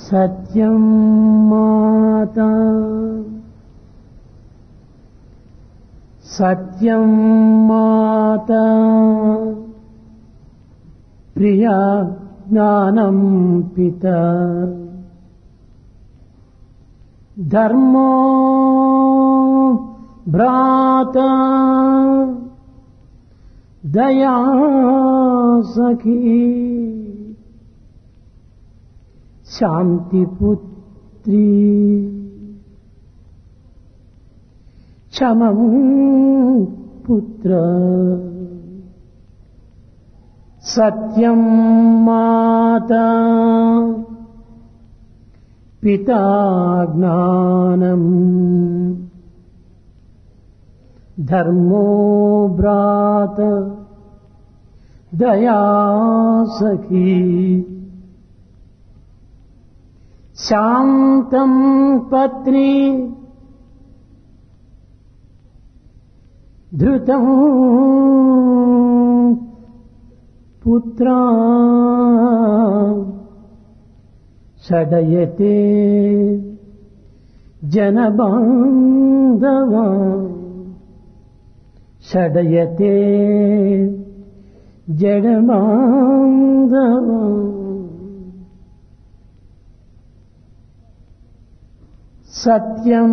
సత్యం మాతా సత్యం మాతా ప్రియా జ్ఞానం పితా ధర్మో భ్రాతా దయా సఖీ శాంతిపుత్రీ క్షమం పుత్ర సత్యం మాతా పితా జ్ఞానం ధర్మో భ్రాత దయా సఖీ శాంతం పత్ని ధృతం పుత్ర షడయతే జనబాంధవ షడయతే జడబాంధవ. సత్యం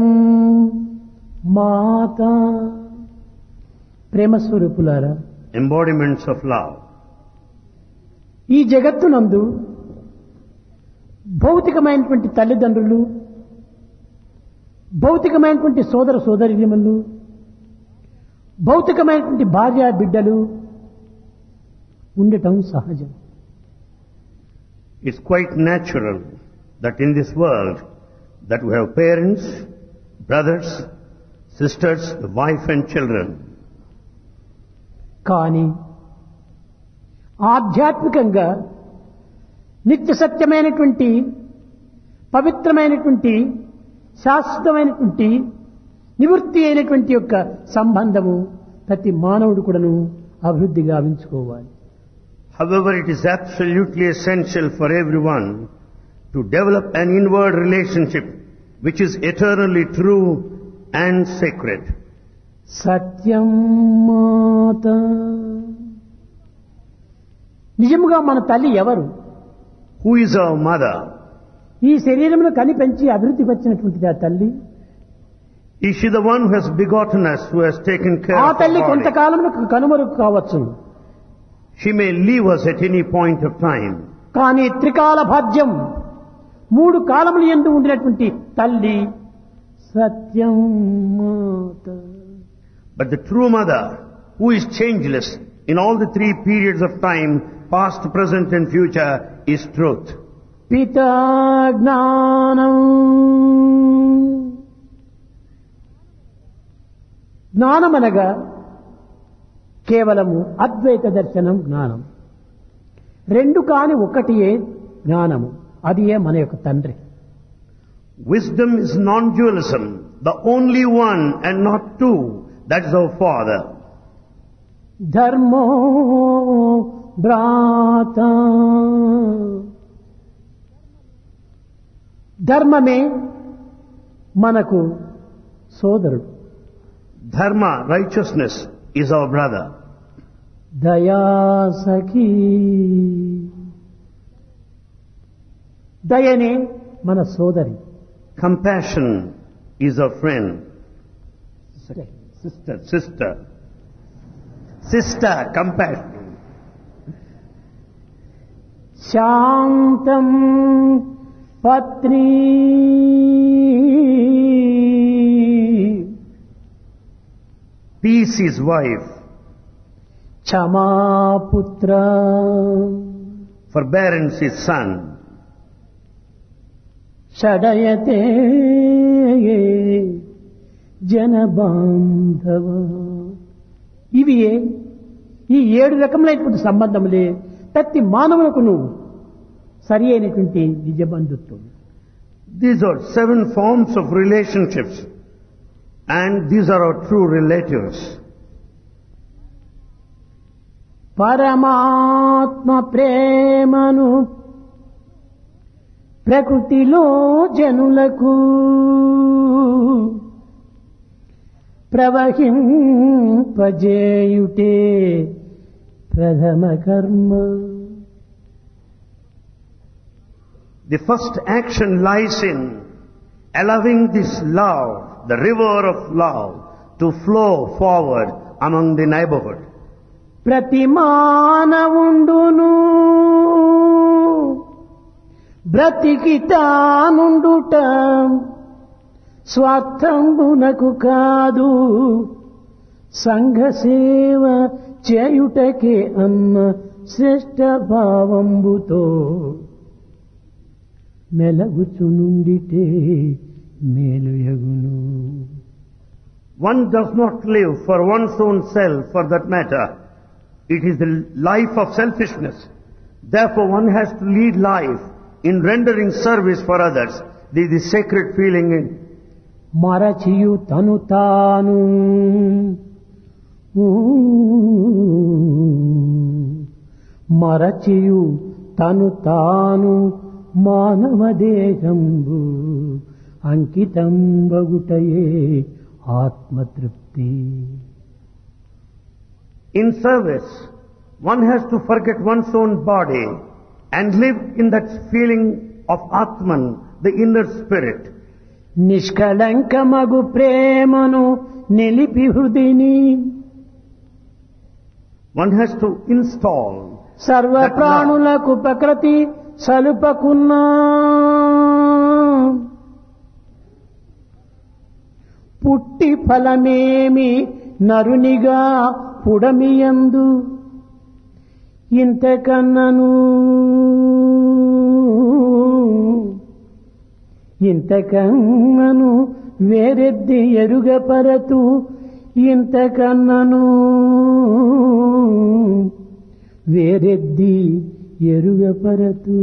మాతా ప్రేమస్వరూపులారా, embodiments of love. ఈ జగత్తునందు భౌతికమైనటువంటి తల్లిదండ్రులు, భౌతికమైనటువంటి సోదర సోదరీమణులు, భౌతికమైనటువంటి భార్య బిడ్డలు ఉండటం సహజం. It's quite natural that in this world that we have parents, brothers, sisters, wife and children. కానీ ఆధ్యాత్మికంగా నిత్య సత్యమైనటువంటి పవిత్రమైనటువంటి శాశ్వతమైనటువంటి నివృత్తి అయినటువంటి యొక్క సంబంధము ప్రతి మానవుడు కూడాను అభివృద్ధి గావించుకోవాలి. However, it is absolutely essential for everyone to develop an inward relationship which is eternally true and sacred. సత్యం మాతా. నిజముగా మన తల్లి ఎవరు? Who is our mother? ఈ శరీరమును కని పెంచి అభివృద్ధి వచ్చినటువంటిది ఆ తల్లి. Is she the one who has begotten us, who has taken care ఆ of our తల్లి body? కొంతకాలమును కనుమరుగు కావచ్చు. She may leave us at any point of time. కానీ త్రికాల భాజ్యం, మూడు కాలములు యందు ఉండినటువంటి తల్లి సత్యం మాతా. But the true mother, who is changeless in all the three periods of time, past, present and future, is truth. పితా జ్ఞానం. జ్ఞానమనగా కేవలము అద్వైత దర్శనం జ్ఞానం. రెండు కాని ఒకటియే జ్ఞానము, అది ఏ మన యొక్క తండ్రి. Wisdom is non-dualism, the only one and not two. That is our Father. ధర్మో భ్రాత. ధర్మమే మనకు సోదరుడు. Dharma, righteousness, is our brother. దయా సఖీ. దయనే మన సోదరి. Compassion is our friend. Sister, compassion. శాంతం పత్ని. Peace is wife. క్షమా పుత్ర. Forbearance is son. షడయతే జనబాంధవ. ఇవి ఈ 7 రకములైనటువంటి సంబంధములే ప్రతి మానవునకును సరి అయినటువంటి నిజ బంధుత్వం. These are 7 forms of relationships, and these are our true relatives. పరమాత్మ ప్రేమను ప్రకృతిలో జనులకు ప్రవహింపజేయుటే ప్రథమ కర్మ. The first action lies in allowing this love, the river of love, to flow forward among the neighborhood. ప్రతి మానవుండును బ్రతికి తానుండుట స్వార్థంబునకు కాదు, సంఘ సేవ చేయుటకే అన్న శ్రేష్ఠ భావంబుతో మెలగుచునుండితే మేలుయగును. One does not live for one's own self, for that matter. It is the life of selfishness. Therefore, one has to lead life in rendering service for others. This is sacred feeling in మరచియు తను తాను మరచియు తను తాను మానవ దేహంబు అంకితంబగుటయే ఆత్మతృప్తి. In service, one has to forget one's own body and live in that feeling of Atman, the inner spirit. నిష్కళంకమగు ప్రేమను నిలిపి హృదిని One has to install సర్వ ప్రాణులకు ప్రకృతి సలుపకున్నా పుట్టి ఫలమేమి నరునిగా పుడమియందు ఇంతకన్నను వేరెద్ది ఎరుగపరతు ఇంతకన్నను వేరెద్ది ఎరుగపరతు.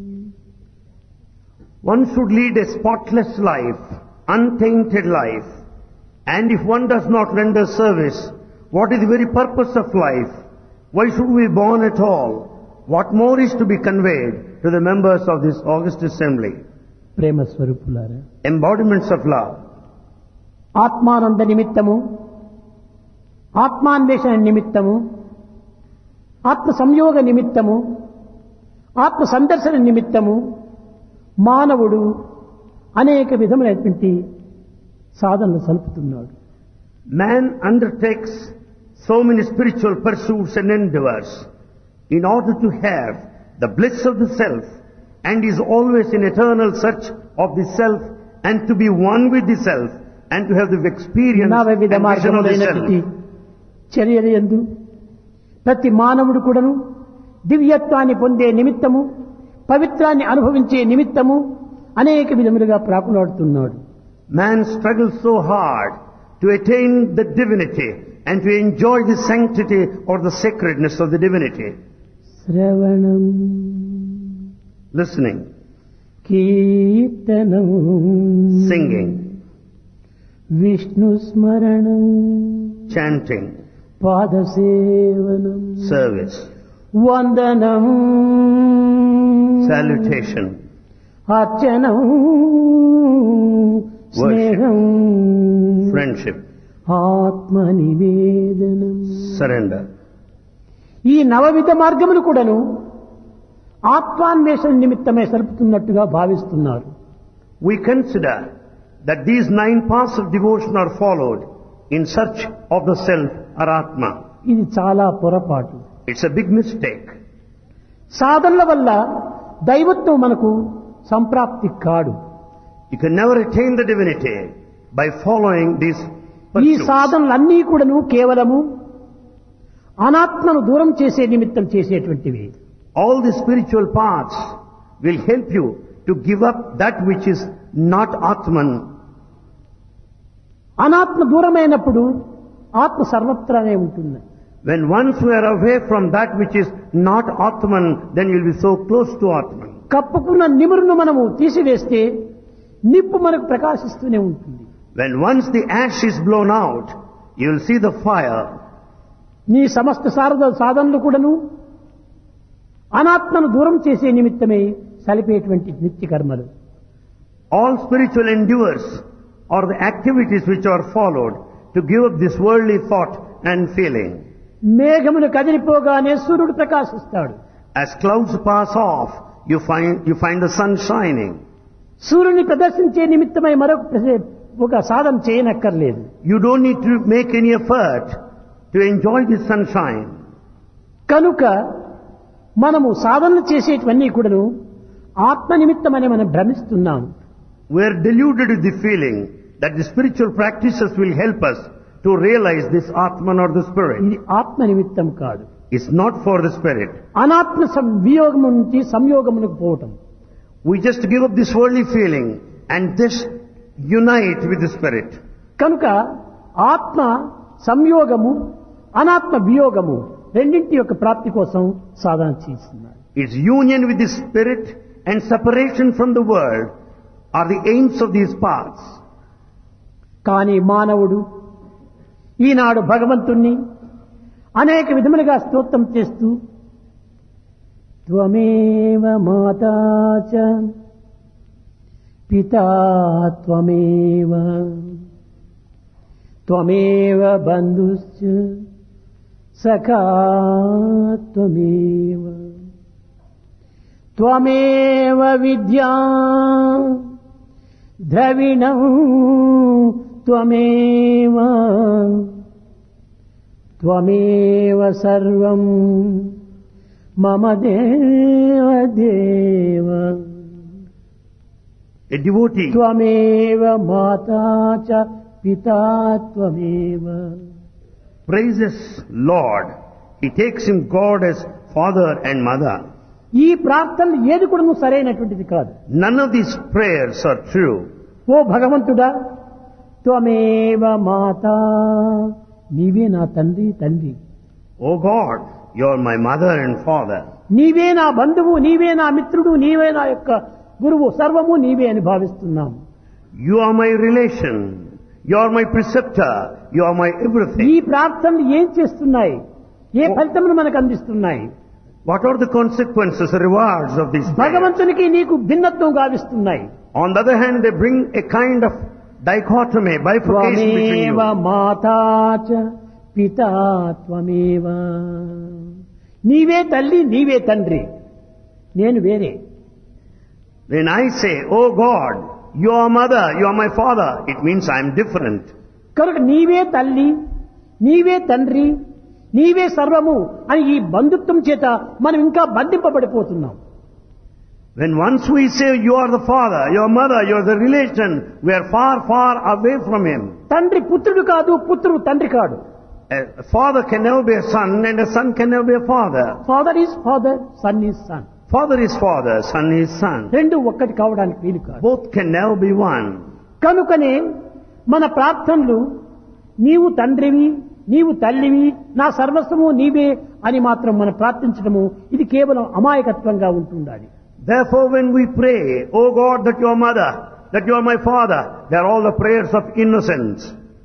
One should lead a spotless life, untainted life. And if one does not render service, what is the very purpose of life? Why should we be born at all? What more is to be conveyed to the members of this august assembly? ప్రేమ స్వరూపులారా, Embodiments of love. ఆత్మానంద నిమిత్తము, ఆత్మాన్వేషణ నిమిత్తము, ఆత్మ సంయోగ నిమిత్తము, ఆత్మ సందర్శన నిమిత్తము మానవుడు అనేక విధములైనటువంటి సాధనలు సలుపుతున్నాడు. Man undertakes so many spiritual pursuits and endeavors in order to have the bliss of the self, and is always in eternal search of the self and to be one with the self and to have the experience and నవవిధ vision of the మార్గములైనటువంటి self. చర్యల యందు ప్రతి మానవుడు కూడాను దివ్యత్వాన్ని పొందే నిమిత్తము, పవిత్రాన్ని అనుభవించే నిమిత్తము అనేక విధములుగా ప్రాకులాడుతున్నాడు. Man struggles so hard to attain the divinity and to enjoy the sanctity or the sacredness of the divinity. శ్రవణం, Listening, కీర్తనం, singing, విష్ణు స్మరణం, chanting, పాదసేవనం, service, వందనం, salutation, అర్చనం, స్నేహం, friendship, ఆత్మ నివేదనం. surrender. ఈ నవవిధ మార్గములు కూడాను ఆత్మాన్వేషణ నిమిత్తమే సలుపుతున్నట్టుగా భావిస్తున్నారు. We consider that these 9 paths of devotion are followed in search of the self or Atma. ఇది చాలా పొరపాటు. It's a big mistake. సాధనల వల్ల దైవత్వం మనకు సంప్రాప్తి కాడు. You can never attain the divinity by following these ఈ pursuits. సాధనలన్నీ కూడాను కేవలము అనాత్మను దూరం చేసే నిమిత్తం చేసేటువంటివి. All the spiritual paths will help you to give up that which is not Atman. అనాత్మ దూరమైనప్పుడు ఆత్మ సర్వత్రానే ఉంటుంది. When once we are away from that which is not Atman, then you will be so close to Atman. కప్పుకున్న నిమురును మనము తీసివేస్తే నిప్పు మనకు ప్రకాశిస్తూనే ఉంటుంది. When once the ash is blown out, you will see the fire. నీ సమస్త సాధనలు కూడాను అనాత్మను దూరం చేసే నిమిత్తమే సలిపేటువంటి నిత్య కర్మలు. All spiritual endeavors are the activities which are followed to give up this worldly thought and feeling. మేఘమును కదిలిపోగానే సూర్యుడు ప్రకాశిస్తాడు. As clouds pass off, you find the sun shining. సూర్యుని ప్రదర్శించే నిమిత్తమై ఒక సాధన చేయనక్కర్లేదు. You don't need to make any effort to enjoy the sunshine. కనుక మనము సాధనలు చేసేటివన్నీ కూడాను ఆత్మ నిమిత్తమని మనం భ్రమిస్తున్నాం. We are deluded with the feeling that the spiritual practices will help us to realize this Atman or the Spirit. ఇది ఆత్మ నిమిత్తం కాదు. It's not for the Spirit. అనాత్మ వియోగము నుంచి సంయోగమునకు పోవటం. We just give up this worldly feeling and just unite with the Spirit. కనుక ఆత్మ సంయోగము అనాత్మ వియోగము రెండింటి యొక్క ప్రాప్తి కోసం సాధన చేస్తున్నారు. Its union with the Spirit and separation from the world are the aims of these paths. కానీ మానవుడు ఈనాడు భగవంతుణ్ణి అనేక విధములుగా స్తోత్రం చేస్తూ త్వమేవ మాతా చ పితా త్వమేవ త్వమేవ బంధుశ్చ సఖా త్వమేవ త్వమేవ విద్యా ద్రవిణం త్వమేవ త్వమేవ సర్వం మమ దేవ దేవ. A devotee త్వమేవ మాతా చ పితా త్వమేవ. praises Lord. He takes him God as father and mother. ఈ ప్రార్థనలు ఏది కూడా సరైనటువంటిది కాదు. None of these prayers are true. ఓ భగవంతుడా, త్వమేవ మాతా, నీవే నా తండ్రి తండ్రి. Oh God, you are my mother and father. నీవే నా బంధువు, నీవే నా మిత్రుడు, నీవే నా యొక్క గురువు, సర్వము నీవే అని భావిస్తున్నాం. You are my relation. You are my preceptor. You are my ఈ everything. ప్రార్థనలు ఏం చేస్తున్నాయి? ఏ ఫలితమును మనకు అందిస్తున్నాయి? What are the consequences, rewards of these prayers? భగవంతునికి నీకు భిన్నత్వం గావిస్తున్నాయి. On the other hand, they bring a kind of dichotomy, bifurcation between త్వమేవ you. మాతా చ పితా త్వమేవ. నీవే తల్లి, నీవే తండ్రి, నేను వేరే. When I say, oh God, you are mother, you are my father, it means I am different. కనుక నీవే తల్లి, నీవే తండ్రి, నీవే సర్వము అని ఈ బంధుత్వం చేత మనం ఇంకా బంధింపబడిపోతున్నాం. When once we say you are the father, your mother, you are the relation, we are far, far away from him. తండ్రి పుత్రుడు కాదు, పుత్రుడు తండ్రి కాడు. A father can never be a son and a son can never be a father. Father is father, son is son. Father is father, son is son. రెండు ఒక్కటి కావడానికి వీలు కాదు. Both can never be one. కనుకనే మన ప్రార్థనలు నీవు తండ్రివి, నీవు తల్లివి, నా సర్వస్వము నీవే అని మాత్రం మనం ప్రార్థించడము ఇది కేవలం అమాయకత్వంగా ఉంటుండాలి. Therefore when we pray, oh God, that you are mother, that you are my father, they are all the prayers of innocence.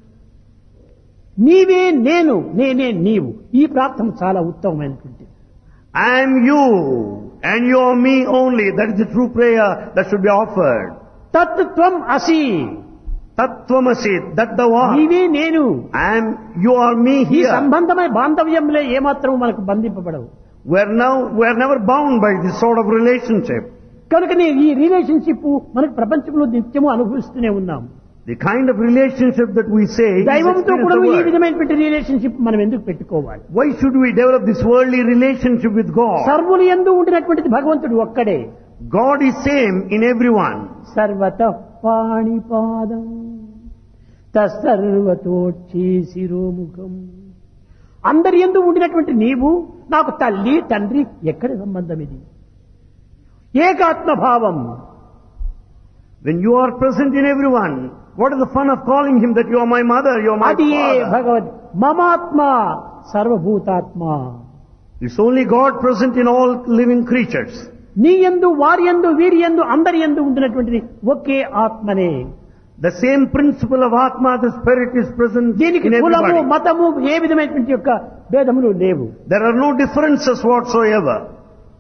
నీవే నేను, నేనే నీవు, ఈ ప్రార్థన చాలా ఉత్తమమైనటువంటిది. I am you and you are me only. That is the true prayer that should be offered. తత్ త్వం అసి, Tattvamasi, that thou art. నీవే నేను. I am, you are me ఈ here. సంబంధమైన బాంధవ్యంలో ఏమాత్రం మనకు బంధింపబడవు. We are never bound by this sort of relationship. కనుకనే ఈ రిలేషన్షిప్ మనకు ప్రపంచంలో నిత్యము అనుభవిస్తూనే ఉన్నాం. The kind of relationship that we say is దైవంతో experienced కూడా in the ఈ world. విధమైనటువంటి రిలేషన్షిప్ మనం ఎందుకు పెట్టుకోవాలి? Why should we develop this worldly relationship with God? సర్వులు యందు ఉండినటువంటిది భగవంతుడు ఒక్కడే. God is same in everyone. సర్వతః పాణిపాదం తస్సర్వతోచ్చి శిరోముఖం. అందరి యందు ఉండినటువంటి నీవు నాకు తల్లి తండ్రి, ఎక్కడి సంబంధం ఇది? ఏకాత్మభావం. When you are present in everyone, what is the fun of calling him that you are my mother, you are my అది ఏ father? భగవద్ మమాత్మ సర్వభూతాత్మ. It's only God present in all living creatures. నీ యందు వారి యందు వీరి యందు అందరి యందు ఉండినటువంటిది ఒకే ఆత్మనే. The same principle of Atma, the Spirit, is present దీనికి in కులము everybody. మతము ఏ విధమైనటువంటి యొక్క భేదములు లేవు. There are no differences whatsoever.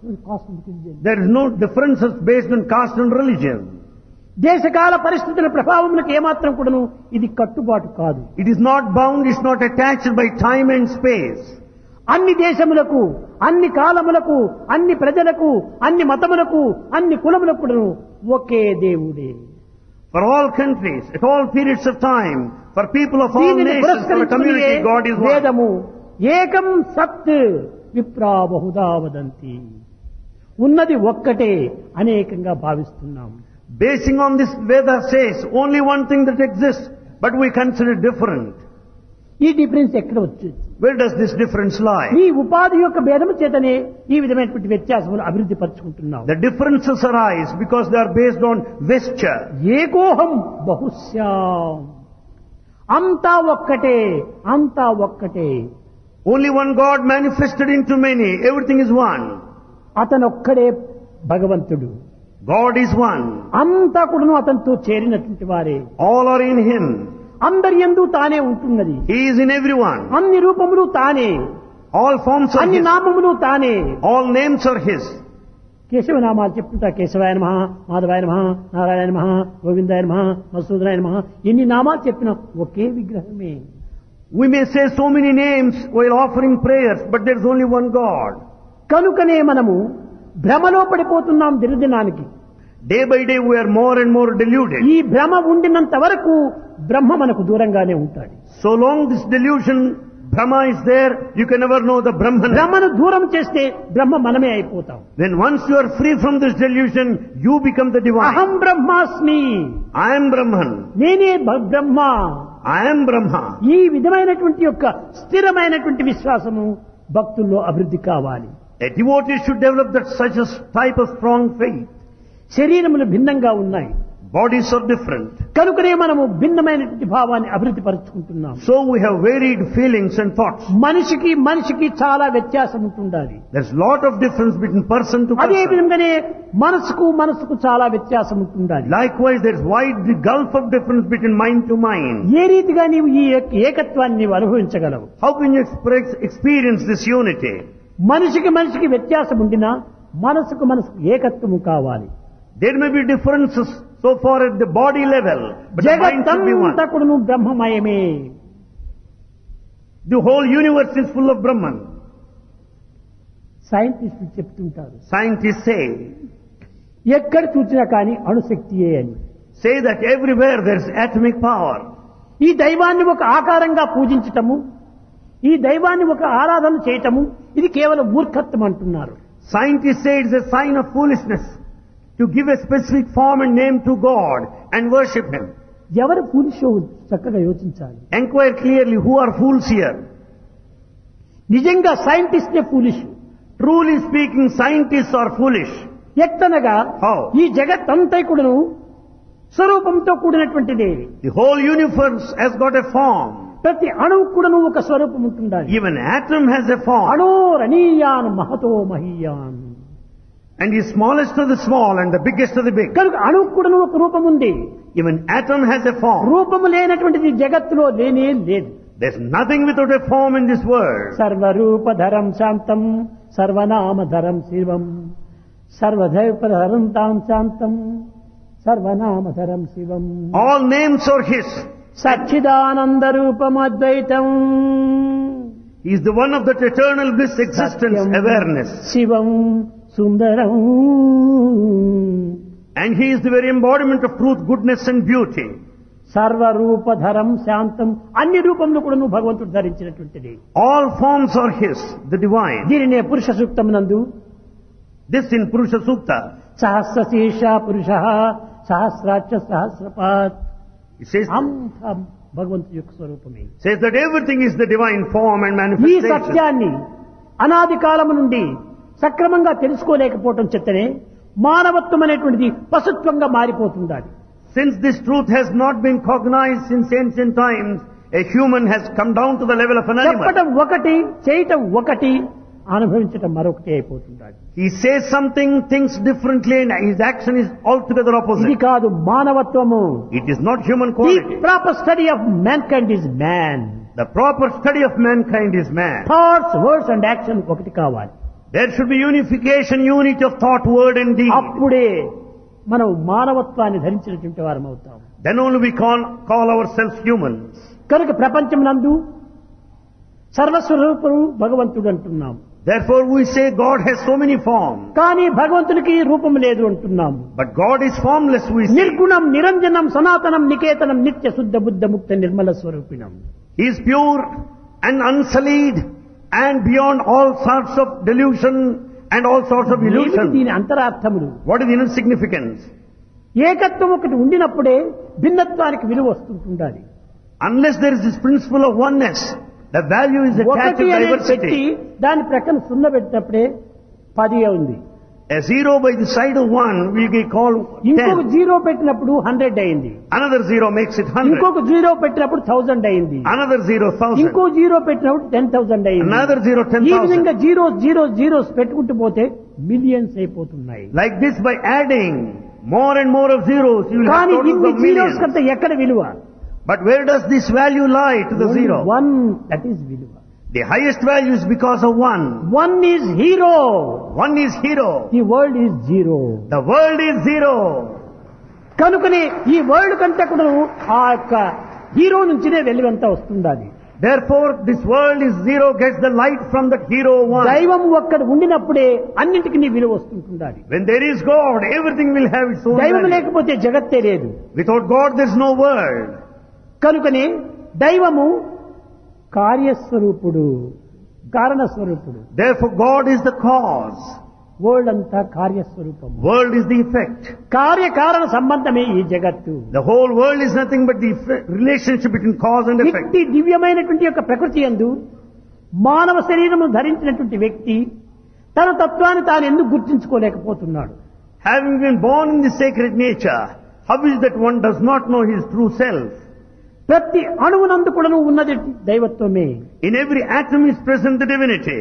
Caste and religion. There is no differences based on caste and religion. దేశకాల పరిస్థితుల ప్రభావములకు ఏమాత్రం కూడాను ఇది కట్టుబాటు కాదు. It is not bound, it's not attached by time and space. అన్ని దేశములకు, అన్ని కాలములకు, అన్ని ప్రజలకు, అన్ని మతములకు, అన్ని కులములకు కూడాను ఒకే దేవుడే. For all countries, at all periods of time, for people of all దీనిని nations, for a పురస్కరించుకునే community, God is one. వేదము ఏకం సత్ విప్రా బహుదా వదంతి. ఉన్నది ఒక్కటే అనేకంగా భావిస్తున్నాం. Basing on this, Veda says only one thing that exists, but we consider it different. ఈ difference ఎక్కడ వచ్చింది? Where does this difference lie? ఈ ఉపాధి యొక్క భేదము చేతనే ఈ విధమైనటువంటి వ్యత్యాసములు అభివృద్ధి పరుచుకుంటున్నాం. The differences arise because they are based on vesture. ఏకోహం బహుశ్యాం. అంతా ఒక్కటే, అంతా ఒక్కటే. Only one God manifested into many. Everything is one. అతనొక్కడే భగవంతుడు. God is one. అంతా కూడాను అతనితో చేరినటువంటి వారే. All are in Him. అందరి యందు తానే ఉంటున్నది. He is in everyone. అన్ని రూపములు తానే, All forms are అన్ని His. నామములు తానే. All names are His. కేశవనామాలు చెప్తుంటా. కేశవాయ నమః, మాధవాయ నమః, నారాయణ నమః, గోవిందాయ నమః, మధుసూదనాయ నమః. ఎన్ని నామాలు చెప్పినా ఒకే విగ్రహమే. We may say so many names while offering prayers, but there is only one God. కనుకనే మనము భ్రమలో పడిపోతున్నాం దినదినానికి. Day by day we are more and more deluded. ఈ భ్రమ ఉండినంత వరకు బ్రహ్మ మనకు దూరంగానే ఉంటాడు. So long this delusion, Brahma is there, you can never know the Brahman. బ్రహ్మను దూరం చేస్తే బ్రహ్మ మనమే అయిపోతాం. Then once you are free from this delusion, you become the divine. అహం బ్రహ్మాస్మి, I am Brahman. నేనే బ్రహ్మ. I am Brahma. ఈ విధమైనటువంటి యొక్క స్థిరమైనటువంటి విశ్వాసము భక్తుల్లో అభివృద్ధి కావాలి. A devotee should develop that such a type of strong faith. శరీరములు భిన్నంగా ఉన్నాయి. Bodies are different. కనుకనే మనము భిన్నమైనటువంటి భావాన్ని అభివృద్ధి పరుచుకుంటున్నాం. So we have varied feelings and thoughts. మనిషికి మనిషికి చాలా వ్యత్యాసం ఉంటుండాలి. There's lot of difference between person to అదే person. విధంగానే మనసుకు మనసుకు చాలా వ్యత్యాసం ఉంటుండాలి. Likewise, there's wide gulf of difference between mind to mind. ఏ రీతిగా నీవు ఈ ఏకత్వాన్ని నీవు అనుభవించగలవు? How can you experience this unity? మనిషికి మనిషికి వ్యత్యాసం ఉండినా మనసుకు మనసుకు ఏకత్వము కావాలి. There may be differences so far at the body level, but the mind should be one. జగత్తంతా కూడాను బ్రహ్మమయమే. The whole universe is full of Brahman. సైంటిస్టులు చెప్తుంటారు, Scientists ఎక్కడ చూసినా కానీ అణుశక్తియే అని. say that everywhere there's atomic power. ఈ దైవాన్ని ఒక ఆకారంగా పూజించటము, ఈ దైవాన్ని ఒక ఆరాధన చేయటము ఇది కేవలం మూర్ఖత్వం అంటున్నారు. Scientists say it's a sign of foolishness to give a specific form and name to God and worship Him. ఎవరు ఫూలిషో చక్కగా యోచించాలి. Enquire clearly who are fools here. నిజంగా సైంటిస్టే foolish. Truly speaking, scientists are foolish. ఎత్తనగా How? ఈ జగత్తంతా కూడాను స్వరూపంతో కూడినటువంటిదే. The whole universe has got a form. ప్రతి అణువు కూడాను ఒక స్వరూపం ఉంటుండాలి. Even atom has a form. అణోరణీయాన్ Mahato మహీయాన్. And the smallest of the small and the biggest of the big. కనుక అణువు కూడాను ఒక రూపం ఉంది. Even atom has a form. రూపము లేనటువంటిది జగత్తులో లేనే లేదు. There's nothing without a form in this world. సర్వరూపధరం శాంతం సర్వనామధరం శివం సర్వధైపధరం తాం శాంతం సర్వనామధరం శివం. All names are His. Sachchidananda రూపం అద్వైతం. He is the one of that eternal bliss, existence, Satyam awareness. Shivam Sundaram. And He is the very embodiment of truth, goodness and beauty. సర్వరూపధరం శాంతం. అన్ని రూపంలో కూడా నువ్వు భగవంతుడు ధరించినటువంటిది. All forms are His, the divine. దీనినే పురుష సూక్తం నందు This in Purusha Sukta. సహస్ర శీర్ష పురుష సహస్రాక్ష సహస్రపాత్. It says, అంత భగవంతుడి యొక్క స్వరూపమే. says that everything is the divine form and ఈ manifestation. సత్యాన్ని అనాది కాలము నుండి సక్రమంగా తెలుసుకోలేకపోవటం చేతనే మానవత్వం అనేటువంటిది పశుత్వంగా మారిపోతుండాలి. Since this truth has not been cognized since ancient times, a human has come down to the level of an animal. చెప్పటం ఒకటి, చేయటం ఒకటి, అనుభవించటం మరొకటి అయిపోతుండాలి. He says something, thinks differently, and his action is altogether ఇది opposite. కాదు మానవత్వము. It is not human the quality. Proper study of mankind is man. The proper study of mankind is man. Thoughts, words and action ఒకటి కావాలి. There should be unification, unity of thought, word and deed. అప్పుడే మనం మానవత్వాన్ని ధరించినటువంటి వారం అవుతాం. Then only we call ourselves humans. కనుక ప్రపంచం నందు సర్వస్వరూపుడు భగవంతుడు అంటున్నాం. Therefore we say God has so many forms. కానీ భగవంతునికి రూపం లేదు అంటున్నాం. But God is formless, we say. నిర్గుణం నిరంజనం సనాతనం నికేతనం నిత్య శుద్ధ బుద్ధ ముక్త Nirmala స్వరూపిణం. He is pure and unsullied and beyond all sorts of delusion and all sorts of illusion. దీని అంతరార్థములు. What is the inner significance? ఏకత్వం ఒకటి ఉండినప్పుడే భిన్నత్వానికి విలువ వస్తుంటుండాలి. Unless there is this principle of oneness, the value is attached ఒకటి to అనేది పెట్టి diversity. దాని ప్రక్కన 0 పెట్టినప్పుడే 10 ఉంది. A 0 by the side of 1 will be called ఇంకొక 10. 0 పెట్టినప్పుడు 100 అయింది. Another 0 makes it 100. ఇంకొక 0 పెట్టినప్పుడు 1000 అయింది. Another 0, 1000. ఇంకో 0 పెట్టినప్పుడు 10,000 అయింది. Another 0, ఈ 10,000. విధంగా 0 పెట్టుకుంటూ పోతే మిలియన్స్ అయిపోతున్నాయి. Like this, by adding more and more of zeros, you will have కానీ totals ఇన్ని of జీరోస్ millions. కంటే ఎక్కడ విలువ? But where does this value lie to the zero? 1, that is విలువ. The highest value is because of 1. 1 is hero. 1 is hero. The world is zero. The world is zero. కనుకనే ఈ world కంటే కూడా ఆ యొక్క హీరో నుంచినే వెలుగంతా వస్తుండాలి. Therefore, this world is zero, gets the light from that hero 1. దైవం ఒక్కడ ఉండినప్పుడే అన్నింటికి నీ విలువ వస్తుంటుండాలి. When there is God, everything will have its own దైవం value. లేకపోతే జగత్తే లేదు. Without God, there is no world. కనుకనే దైవము కార్యస్వరూపుడు, కారణస్వరూపుడు. Therefore, God is the cause. World అంతా కార్యస్వరూపం. World is the effect. కార్యకారణ సంబంధమే ఈ జగత్తు. The whole world is nothing but the relationship between cause and effect. ఇట్టి దివ్యమైనటువంటి యొక్క ప్రకృతి యందు మానవ శరీరము ధరించినటువంటి వ్యక్తి తన తత్వాన్ని తాను ఎందుకు గుర్తించుకోలేకపోతున్నాడు? Having been born in the sacred nature, how is that one does not know his true self? ప్రతి అణువునందు కూడా ఉన్నది దైవత్వమే. In every atom is present the divinity.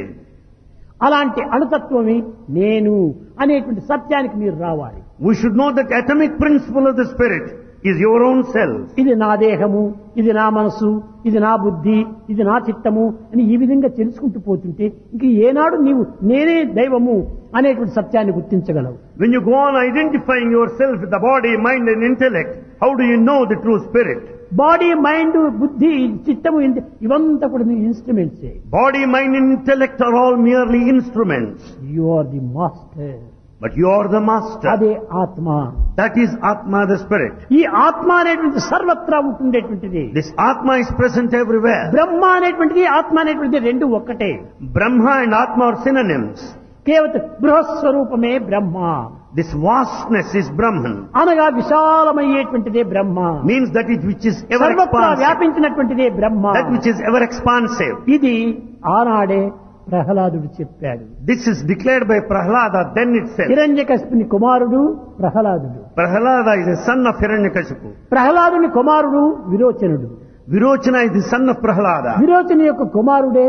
అలాంటి అణుతత్వమే నేను అనేటువంటి సత్యానికి మీరు రావాలి. We should know that atomic principle of the spirit is your own self. ఇది నా దేహము, ఇది నా మనసు, ఇది నా బుద్ధి, ఇది నా చిత్తము అని ఈ విధంగా తెలుసుకుంటూ పోతుంటే ఇంక ఏనాడు నీవు నేనే దైవము అనేటువంటి సత్యాన్ని గుర్తించగలవు? When you go on identifying yourself with the body, mind and intellect, how do you know the true spirit? Body, mind, బుద్ధి, చిత్తము ఇవంతా కూడా ఇన్స్ట్రుమెంట్సే. Body, mind and intellect are all merely instruments. You are the master. But you are the master. అదే ఆత్మ. That is Atma, the spirit. ఈ ఆత్మ అనేటువంటి సర్వత్రా ఉంటుండేటువంటిది. This Atma is present everywhere. బ్రహ్మ అనేటువంటిది ఆత్మ అనేటువంటిది రెండు ఒక్కటే. Brahma and Atma are synonyms. కేవలం బృహస్వరూపమే బ్రహ్మ. This vastness is Brahman. అనగా విశాలమయ్యేటువంటిదే బ్రహ్మ. Means that which is ever సర్వత్రా expansive. వ్యాపించినటువంటిదే Brahma. That which is ever expansive. ఇది ఆనాడే ప్రహ్లాదుడు చెప్పాడు. This is declared by Prahlada then itself. హిరణ్యకశిపుని కుమారుడు ప్రహ్లాదుడు. Prahlada is the son of Hiranyakashipu. ప్రహ్లాదుని కుమారుడు విరోచనుడు. Virochana is the son of Prahlada. విరోచన యొక్క కుమారుడే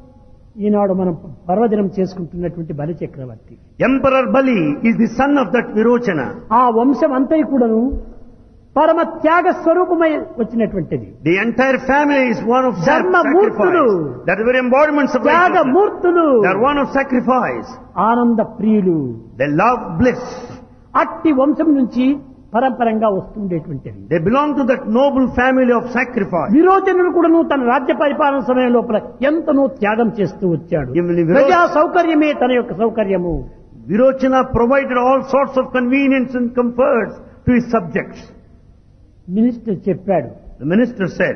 ఈనాడు మనం పర్వదినం చేసుకుంటున్నటువంటి బలి చక్రవర్తి. Emperor Bali is the son of that Virochana. ఆ వంశం అంతా కూడాను పరమ త్యాగ స్వరూపమై వచ్చినటువంటిది. The entire family is one of ధర్మమూర్తులు. sacrifice. That are very embodiments of righteousness. త్యాగమూర్తులు. They are one of sacrifice. ఆనంద ప్రియులు. They love bliss. అట్టి వంశం నుంచి పరంపరంగా వస్తుండేటువంటిది. They belong to that noble family of sacrifice. విరోచనుడు కూడాను తన రాజ్య పరిపాలన సమయం లోపల ఎంతనో త్యాగం చేస్తూ వచ్చాడు. ప్రజా సౌకర్యమే తన యొక్క సౌకర్యము. Virochana provided all sorts of convenience and comforts to his subjects. Minister చెప్పాడు, The minister said,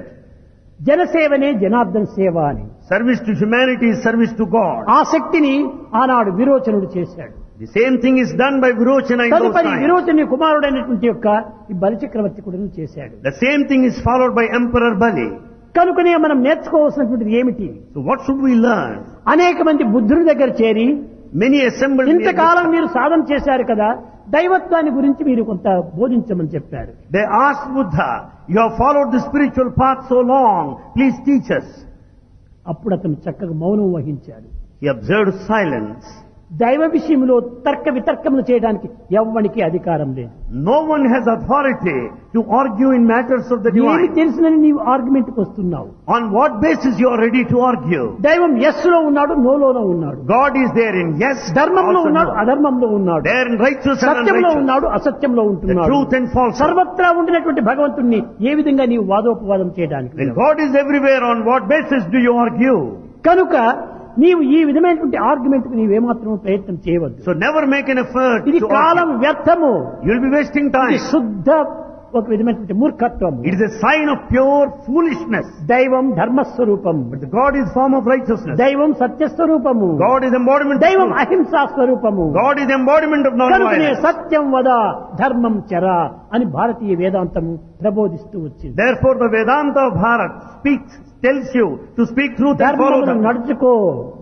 జనసేవనే జనార్దన్ సేవ అని. service to humanity is service to God. ఆ శక్తిని ఆనాడు విరోచనుడు చేశాడు. The same thing is done by Virochana in those తదుపరి times. విరోచని కుమారుడైనటువంటి యొక్క ఈ బలిచక్రవర్తి కూడా చేశాడు. The same thing is followed by Emperor Bali. కనుకనే మనం నేర్చుకోవాల్సినటువంటిది ఏమిటి? So what should we learn? అనేక మంది బుద్ధుని దగ్గర చేరి Many assembled. ఇంతకాలం మీరు సాధన చేశారు కదా, దైవత్వాన్ని గురించి మీరు కొంత బోధించమని చెప్పారు. They asked Buddha, you have followed the spiritual path so long, please teach us. అప్పుడు అతను చక్కగా మౌనం వహించాడు. He observed silence. దైవ విషయంలో తర్క వితర్కములు చేయడానికి ఎవ్వనికి అధికారం లేదు. No one has authority to argue in matters of the ఏమి divine. తెలిసినని నీవు ఆర్గ్యుమెంట్ కి వస్తున్నావు. On what basis you are ready to argue? దైవం ఎస్ లో ఉన్నాడు, నోలోనో ఉన్నాడు. God is there in yes, ధర్మంలో also ఉన్నాడు, no. అధర్మంలో ఉన్నాడు. There in righteous and సత్యంలో unrighteous. ఉన్నాడు, అసత్యంలో The ఉంటున్నాడు. truth and falsehood. సర్వత్రా ఉండినటువంటి భగవంతుణ్ణి ఏ విధంగా నీవు వాదోపవాదం చేయడానికి? When God is everywhere, on what basis do you argue? కనుక నీవు ఈ విధమైనటువంటి ఆర్గ్యుమెంట్ కు నీవేమాత్రం ప్రయత్నం చేయవద్దు. So never make an effort ఇది to కాలం argue. వ్యర్థము. You'll be wasting ఇది time. శుద్ధ ఒక విధమైనటువంటి మూర్ఖత్వం. It is a sign of pure foolishness. దైవం ధర్మస్వరూపం, But the God is form of righteousness. దైవం సత్యస్వరూపము, God is embodiment of దైవం truth. అహింసా స్వరూపము. God is embodiment of కనుకనే non-violence. సత్యం వద ధర్మం చర అని భారతీయ వేదాంతము ప్రబోధిస్తూ వచ్చింది. Therefore the Vedanta of Bharat tells you to speak truth and follow ధర్మమును them. నడుచుకో,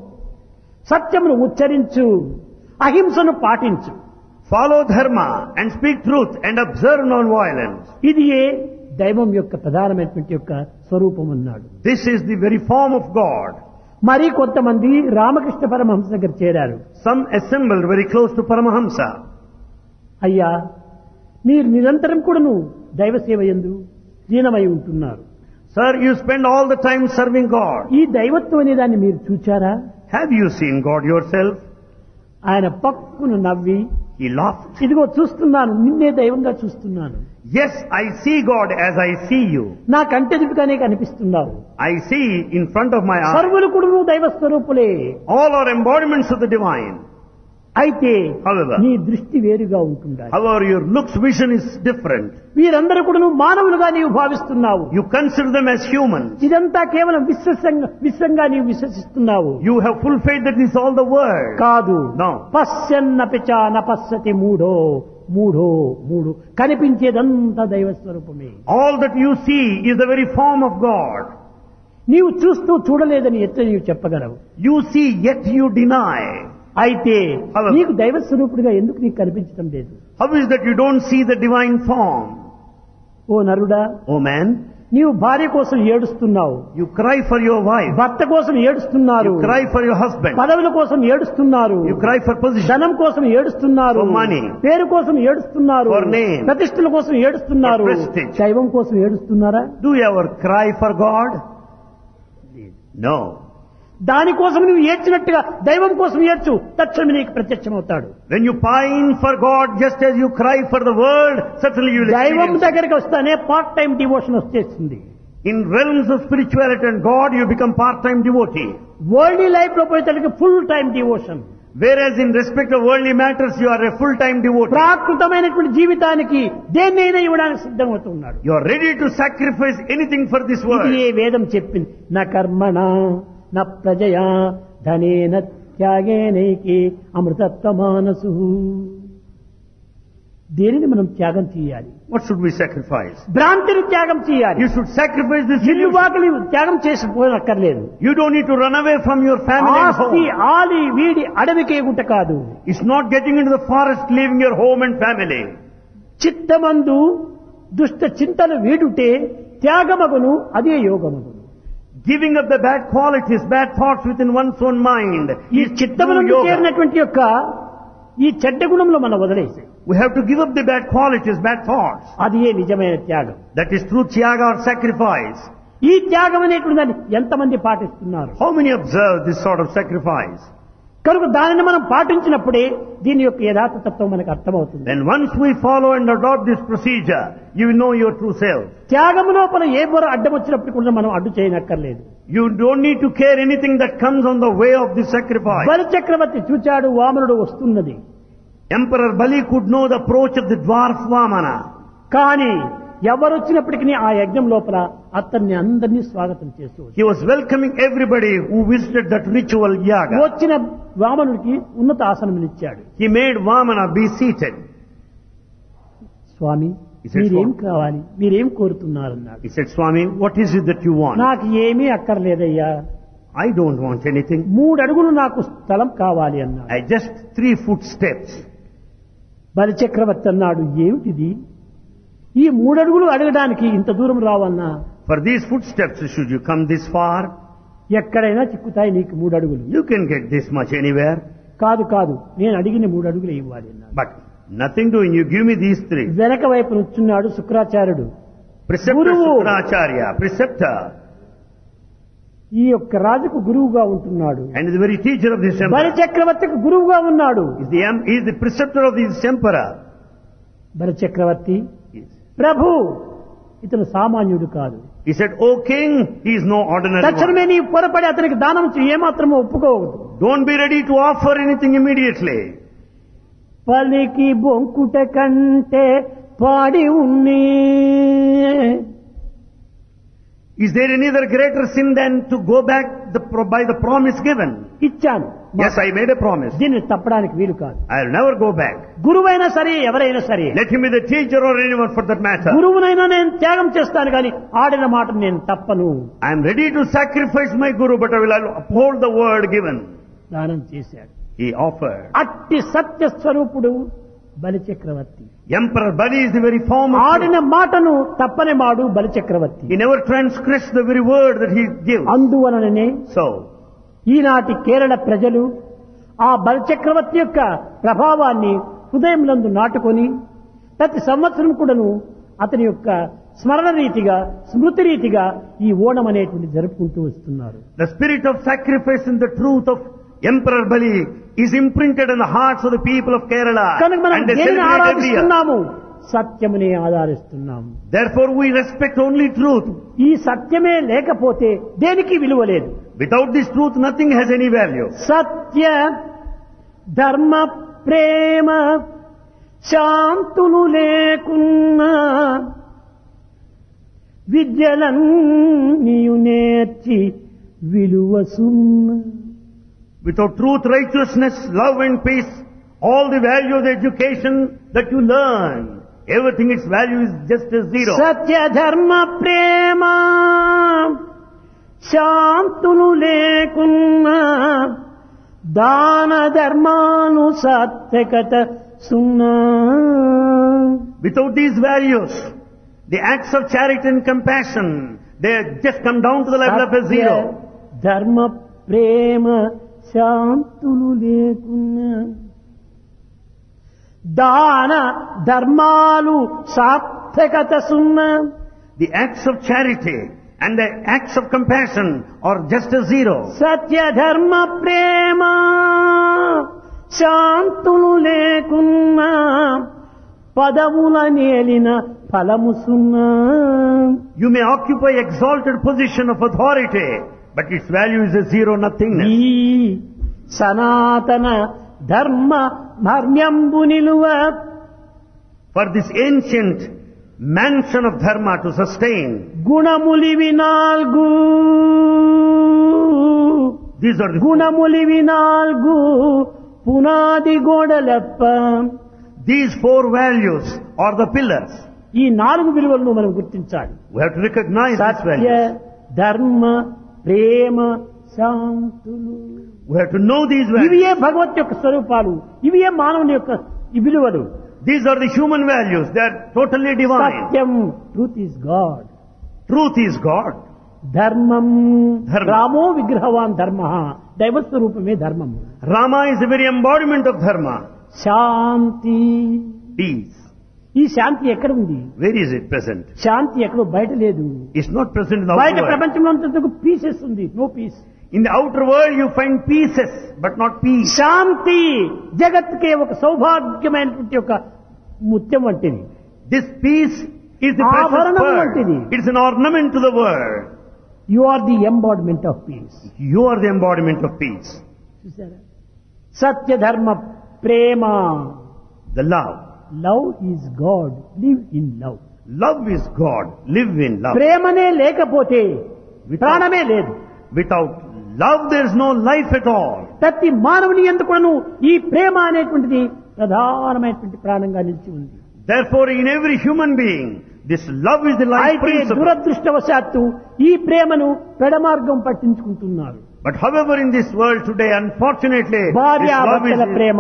సత్యమును ఉచ్చరించు, అహింసను పాటించు. Follow dharma and speak truth and observe non-violence. ఇది దైవం యొక్క ప్రధానమైనటువంటి యొక్క స్వరూపం అన్నాడు. This is the very form of God. మరి కొంతమంది రామకృష్ణ పరమహంస దగ్గర చేరారు. Some assembled very close to Paramahamsa. అయ్యా, మీరు నిరంతరం కూడాను దైవ సేవ యందు లీనమై ఉంటున్నారు. Sir, you spend all the time serving God. ఈ దైవత్వం అనే దాన్ని మీరు చూచారా? Have you seen God yourself? ఆయన పక్కును నవ్వి, He laughed. ఇదిగో చూస్తున్నాను, నిన్నే దైవంగా చూస్తున్నాను. Yes, I see God as I see you. నా కంటెదుటిగానే కనిపిస్తున్నావు. I see in front of my eyes. సర్వులు కూడాను దైవ స్వరూపులే. All are embodiments of the divine. అయితే However, నీ దృష్టి వేరుగా ఉంటుండాలి. however, your looks vision is different. వీరందరూ కూడాను మానవులుగా నీవు భావిస్తున్నావు. You consider them as humans. ఇదంతా కేవలం విశ్వంగా నీవు విశ్వసిస్తున్నావు. You have full faith that this is all the world. కాదు. No. పశ్యన్నపి చ నపశ్యతి మూఢో మూఢో మూఢో, కనిపించేదంతా దైవ స్వరూపమే. All that you see is the very form of God. నీవు చూస్తూ చూడలేదని ఎట్లా నీవు చెప్పగలవు? You see, yet you deny. అయితే However, నీకు దైవ స్వరూపుడిగా ఎందుకు నీకు కనిపించడం లేదు? how is that you don't see the divine form? ఓ నరుడా, Oh man, నీవు భార్య కోసం ఏడుస్తున్నావు, you cry for your wife. భర్త కోసం ఏడుస్తున్నారు, You cry for your husband. పదవుల కోసం ఏడుస్తున్నారు, You cry for position. ధనం కోసం ఏడుస్తున్నారు, For money. పేరు కోసం ఏడుస్తున్నారు, For name. ప్రతిష్టల కోసం ఏడుస్తున్నారు. For prestige. దైవం కోసం ఏడుస్తున్నారా? Do you ever cry for God? No. దానికోసం నువ్వు ఏడ్చినట్టుగా దైవం కోసం ఏడ్చు, తక్షణమే నీకు ప్రత్యక్షమవుతాడు. When you pine for God just as you cry for the world, certainly you will దైవం experience. దగ్గరికి వస్తానే పార్ట్ టైం డివోషన్ వచ్చేస్తుంది. In realms of spirituality and God, you become part-time devotee. World life లో పోయేసరికి full time devotion. Whereas in respect of worldly matters, you are a full-time devotee. ప్రాకృతమైనటువంటి జీవితానికి దేన్నైనా ఇవ్వడానికి సిద్ధమవుతున్నాడు. You are ready to sacrifice anything for this ఇది world. ఏ వేదం చెప్పింది. నా కర్మణ నా ప్రజయా ధనేన త్యాగేనైకి అమృతత్వమానసు. దేనిని మనం త్యాగం చేయాలి? What should we sacrifice? భ్రాంతిని త్యాగం చేయాలి. You should sacrifice this ఇల్లు illusion. వాకిలి త్యాగం చేసిపోనక్కర్లేదు. You don't need to run away from your family and ఆస్తి home. ఆలి వీడి అడవికే గుంట కాదు. It's not getting into the forest, leaving your home and family. చిత్తమందు దుష్ట చింతలు వీడుటే త్యాగమగును, అదే యోగమగును. Giving up the bad qualities, bad thoughts within one's own mind ఈ is true చిత్తమునందు yoga. చేరినటువంటి యొక్క ఈ చెడ్డ గుణంలో మనం వదిలేసి We have to give up the bad qualities, bad thoughts. అది ఏ నిజమైన త్యాగం. That is true tyaga or sacrifice. ఈ త్యాగం అనేటువంటి దాన్ని ఎంతమంది పాటిస్తున్నారు? How many observe this sort of sacrifice? కనుక దానిని మనం పాటించినప్పుడే దీని యొక్క యథార్థతత్వం మనకు అర్థమవుతుంది. Then once we follow and adopt this procedure, you will know your true self. త్యాగము లోపల ఏ బొర అడ్డం వచ్చినప్పుడు కూడా మనం అడ్డు చేయనక్కర్లేదు. You don't need to care anything that comes on the way of this sacrifice. బలి చక్రవర్తి చూచాడు, వామనుడు వస్తున్నది. Emperor Bali could know the approach of the dwarf Vamana. కానీ ఎవరు వచ్చినప్పటికీ ఆ యజ్ఞం లోపల అతన్ని అందరినీ స్వాగతం చేస్తూ He was welcoming everybody who visited that ritual yaga. వచ్చిన వామనుడికి ఉన్నత ఆసనం ఇచ్చాడు. He made Vamana be seated. స్వామి, మీరేం కావాలి, మీరేం కోరుతున్నారన్నాడు. He said, Swami, what is it that you want? నాకు ఏమీ అక్కర్లేదయ్యా, I don't want anything. 3 అడుగులు నాకు స్థలం కావాలి అన్నాడు. I just 3 footsteps. బలి చక్రవర్తి అన్నాడు, ఏమిటిది? ఈ 3 అడుగులు అడగడానికి ఇంత దూరం రావాలన్నా? For these footsteps, should you come this far? ఎక్కడైనా చిక్కుతాయి నీకు 3 అడుగులు. You can get this much anywhere. కాదు కాదు, నేను అడిగిన 3 అడుగులు ఇవ్వాలి అన్నాడు. But nothing doing, you give me these 3. వెనక వైపు నుంచున్నాడు శుక్రాచార్యుడు. Preceptor Guru. Shukracharya, preceptor, ఈ యొక్క రాజుకు గురువుగా ఉంటున్నాడు. and is the very teacher of this బలి emperor. చక్రవర్తికి గురువుగా ఉన్నాడు. He is the preceptor of this emperor. బలి చక్రవర్తి, Yes. ప్రభు, ఇతను సామాన్యుడు కాదు. He said, "O king, he is no ordinary తక్షణమే one. నీ పొరపడి అతనికి దానం ఏమాత్రమో ఒప్పుకోవద్దు. Don't be ready to offer anything immediately." పలికి బొంకుట కంటే పాడి ఉన్నే. Is there any other greater sin than to go back by the promise given? ఇచ్చాను. Yes, I made a promise. దీన్ని తప్పడానికి వీలు కాదు. I'll never go back. గురువైనా సరే, ఎవరైనా సరే, Let him be the teacher or anyone for that matter. గురువునైనా నేను త్యాగం చేస్తాను కానీ ఆడిన మాట నేను తప్పను. I am ready to sacrifice my guru, but I will uphold the word given. దానం చేశాడు. He offered. అట్టి సత్య స్వరూపుడు బలి చక్రవర్తి. Emperor Bali is the very form of ఆడిన మాటను తప్పని మాడు బలి చక్రవర్తి. He never transgressed the very word that he gives. అందువలననే So, ఈనాటి కేరళ ప్రజలు ఆ బలి చక్రవర్తి యొక్క ప్రభావాన్ని హృదయంలందు నాటుకొని ప్రతి సంవత్సరం కూడాను అతని యొక్క స్మరణ రీతిగా, స్మృతి రీతిగా ఈ ఓణం అనేటువంటి జరుపుకుంటూ వస్తున్నారు. the spirit of sacrifice and the truth of Emperor Bali is imprinted in the hearts of the people of Kerala, కనుక మనం and they దేనిని celebrate every year. ఆరాధిస్తున్నాము? సత్యమునే ఆధారిస్తున్నాము. Therefore, we respect only truth. ఈ సత్యమే లేకపోతే దేనికి విలువ లేదు. Without this truth, nothing has any value. సత్య ధర్మ ప్రేమ శాంతులు లేకున్నా విద్యలన్నీయు నేర్చి విలువ సున్నా. Without truth, righteousness, love and peace, all the value of the education that you learn, everything, its value is just as zero. సత్య ధర్మ ప్రేమ శాంతులు లేకున్నా దాన ధర్మాను సాత్వికత సున్నా. Without these values, the acts of charity and compassion, they just come down to the level of a zero. ధర్మ ప్రేమ శాంతులు లేకున్నా దాన ధర్మాలు సాత్వికత సున్నా. The acts of charity and the acts of compassion are just as zero. సత్య ధర్మ ప్రేమ శాంతులు లేకున్నా పదవుల నేలిన ఫలము సున్నా. You may occupy exalted position of authority, but its value is a zero nothingness. ఈ సనాతన ధర్మ మర్మ్యంబు నిలువ For this ancient mansion of dharma to sustain, గుణములివి నాల్గు. these are the గుణములివి నాల్గు పునాది గోడలప్ప. these 4 values are the pillars. ఈ 4 విలువలను మనం గుర్తించాలి. We have to recognize these Satya values. ధర్మ ప్రేమ శాంతులు. We have to know these values. ఇవియే భగవత్ యొక్క స్వరూపాలు. ఇవియే మానవుని యొక్క ఈ విలువలు. These are the human values. They are totally divine. సత్యం, truth is God. Truth is God. ధర్మం, ధర్మం. రామో విగ్రహవాన్ ధర్మ, దైవ స్వరూపమే ధర్మము. Rama is the very embodiment of dharma. Shanti, Peace. ఈ శాంతి ఎక్కడ ఉంది? Where is it present? శాంతి ఎక్కడో బయట లేదు. It's not present in the బయట outer world. ప్రపంచంలో అంతకు పీసెస్ ఉంది, no peace. In the outer world you find pieces, but not peace. శాంతి జగత్తుకే ఒక సౌభాగ్యమైనటువంటి ఒక ముత్యం వంటిది. This peace is the precious ఆభరణం pearl. వంటిది. It's an ornament to the world. You are the embodiment of peace. You are the embodiment of peace. చూసారా? సత్య ధర్మ ప్రేమ. The love. Love is God, live in love. Love is God. Live in love. ప్రేమనే లేకపోతే ప్రాణమే లేదు. Without love there is no life at all. ప్రతి మానవుని ఎందుకును ఈ ప్రేమ అనేటువంటిది ప్రధానమైనటువంటి ప్రాణంగా నిలిచి ఉంది. Therefore in every human being this love is the life అయితే principle. దురదృష్టవశాత్తు ఈ ప్రేమను పెడమార్గం పట్టించుకుంటున్నారు. But however in this world today, unfortunately, this love భార్యాభర్తల is ప్రేమ,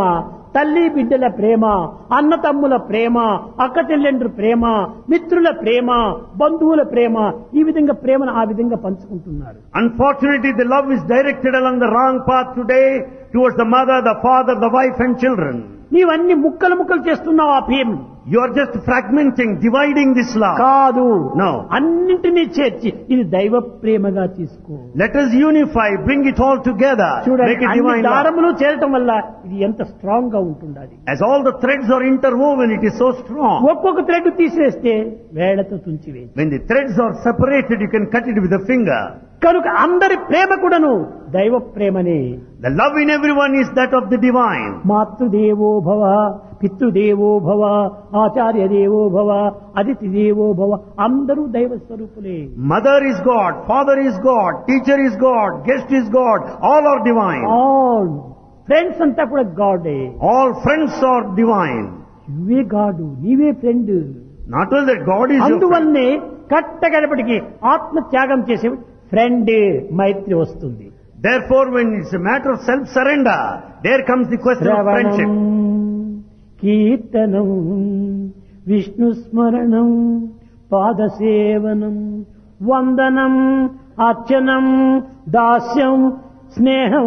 తల్లి బిడ్డల ప్రేమ, అన్న తమ్ముల ప్రేమ, అక్క చెల్లెండ్రు ప్రేమ, మిత్రుల ప్రేమ, బంధువుల ప్రేమ, ఈ విధంగా ప్రేమను ఆ విధంగా పంచుకుంటున్నారు. Unfortunately, the love is directed along the wrong path today towards the mother, the father, the wife and children. నీవన్నీ ముక్కలు ముక్కలు చేస్తున్నావు ఆ ప్రేమ. You are just fragmenting, dividing this love. కాదు, No. అన్నింటినీ చేర్చి ఇది దైవ ప్రేమగా తీసుకో. Let us unify, bring it all together, చూడండి, make it అన్ని divine love. దారములు చేరటం వల్ల ఇది ఎంత స్ట్రాంగ్ గా ఉంటుండాలి. As all the threads are interwoven, it is so strong. ఒక్కొక్క థ్రెడ్ తీసివేస్తే వేళ్లతో తుంచివేయి. When the threads are separated, you can cut it with a finger. కనుక అందరి ప్రేమ కూడాను దైవ ప్రేమనే. The love in everyone is that of the divine. మాతృదేవో భవ, పితృదేవో భవ, ఆచార్య దేవో భవ, అతిథి దేవో భవ, అందరూ దైవ స్వరూపులే. Mother is God, father is God, teacher is God, guest is God, all are divine. All friends అంతా కూడా గాడే. All friends are divine. నువ్వే గాడు, నీవే friend. Not only that, God is your friend. అందువల్లనే కట్టగడపటికి ఆత్మ త్యాగం చేసే ఫ్రెండ్ మైత్రి వస్తుంది. Therefore, when it's a matter of self-surrender, there comes the question of friendship. కీర్తనం, విష్ణు స్మరణం, పాదసేవనం, వందనం, అర్చనం, దాస్యం, స్నేహం,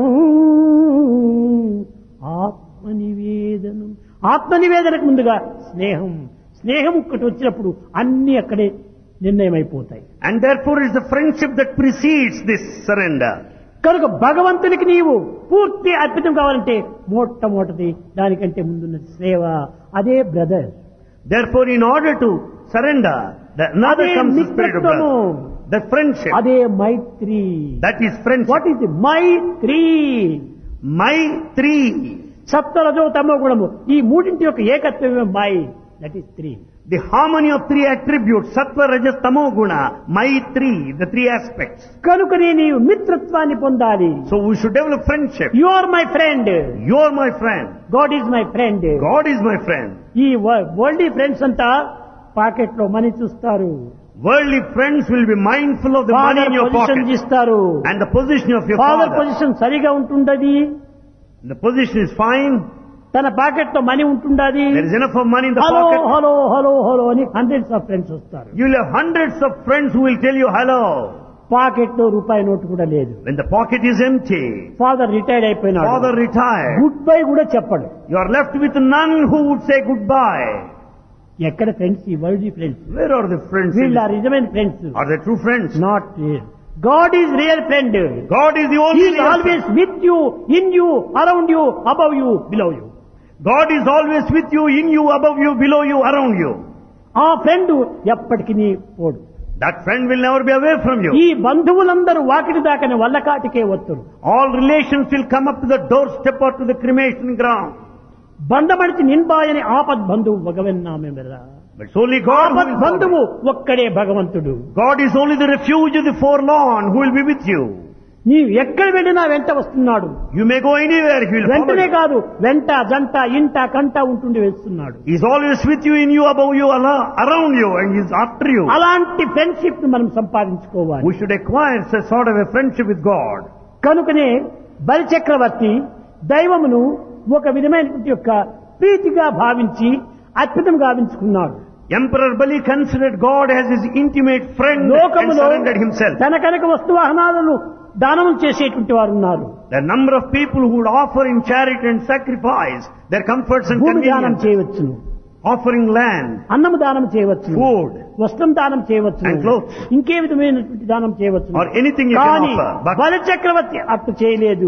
ఆత్మనివేదనం. ఆత్మనివేదనకు ముందుగా స్నేహం. స్నేహం ఒక్కటి వచ్చినప్పుడు అన్ని అక్కడే నిర్ణయం అయిపోతాయి. And therefore is the friendship that precedes this surrender. కనుక భగవంతునికి నీవు పూర్తి అర్పితం కావాలంటే మొట్టమొదటిది దానికంటే ముందున్న సేవ, అదే brother. Therefore, in order to surrender, another అదే comes the spirit of మిత్రత్వము, brother. The friendship, అదే మైత్రి. that is friendship. What is the maitri? Maitri. సప్తరజో తమో గుణము, ఈ మూడింటి యొక్క ఏకత్వమే మై, that is three. The harmony of three attributes, sattva, rajas, tamo guna, Maitri, the three aspects. కనుకనే నీవు మిత్రత్వాన్ని పొందాలి. So we should develop friendship. You are my friend, You are my friend. God is my friend. God is my friend. ఈ world friends అంతా pocket లో money చూస్తారు, Worldly friends will be mindful of the money in your position pocket ఇస్తారు. and the position of your father father. Position సరిగా ఉంటుండది, The position is fine. తన pocket లో money ఉంటుండది. There is enough of money in the hello pocket. Hello hello hello అని hundreds of friends వస్తారు. You will have hundreds of friends who will tell you hello. Pocket లో రూపాయి note కూడా లేదు. When the pocket is empty, father retired అయిపోయినాడు, father retired. Goodbye కూడా చెప్పడు. You are left with none who would say goodbye. ఎక్కడ friends? ఈ world friends. Where are the friends? వీళ్ళు ఆ నిజమైన friends. Are they true friends? Not real. God is real friend. God is the he only is real always friend. With you, in you, around you, above you, below you. God is always with you, in you, above you, below you, around you. ఆ friend ఎప్పటికీ పోడు. That friend will never be away from you. ఈ బంధువులందరూ Vakiti దాకని వల్లకాటికే వస్తురు. All relations will come up to the doorstep or to the cremation ground. బంధమడిచి నిన్బాయని ఆపద్ బంధువు భగవన్నామెరా. But it's only God who ఆపద్ will బంధువు follow. ఒక్కడే భగవంతుడు. God is only the refuge of the forlorn who will be with you. నీవు ఎక్కడ వెళ్ళినా వెంట వస్తున్నాడు. You may go anywhere, he will follow వెంటనే you. కాదు, వెంట జంట ఇంట కంట ఉంటుండి వేస్తున్నాడు. He is always with you, in you, above you, around you, and he is after you. అలాంటి ఫ్రెండ్షిప్ ని మనం సంపాదించుకోవాలి. We should acquire such sort of a friendship with God. కనుకనే బలి చక్రవర్తి దైవమును ఒక విధమైనటువంటి యొక్క ప్రీతిగా భావించి అద్భుతం గావించుకున్నాడు. Emperor Bali considered God as his intimate friend and లోకములో surrendered himself. తన కనుక వస్తువాహనాలను దానం చేసేటువంటి వారు ఉన్నారు. The number of people who would offer in charity and sacrifice their comforts and భూమి దానం convenience, చేయవచ్చును, offering land, అన్నము దానం చేయవచ్చును, food, వస్త్రం దానం చేయవచ్చును, and clothes. ఇంకే విధమైనటువంటి దానం చేయవచ్చును. or anything you can కానీ offer. But, బలి చక్రవర్తి అట్టు చేయలేదు.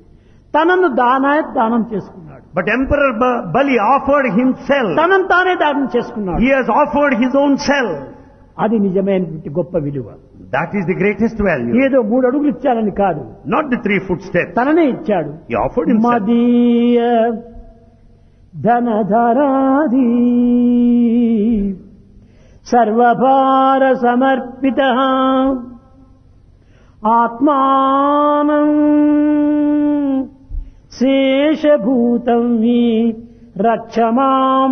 తనను దానం చేసుకున్నాడు. but Emperor Bali offered himself. తనను తానే దానం చేసుకున్నాడు. He has offered his own self. అది నిజమైనటువంటి గొప్ప విలువ. That is the greatest value. ఏదో 3 అడుగులు ఇచ్చారని కాదు, Not the 3 footsteps. తననే ఇచ్చాడు. He offered himself. మదీయ ధనధరాధీ సర్వభార సమర్పిత ఆత్మానం శేషభూతం వి రక్షమాం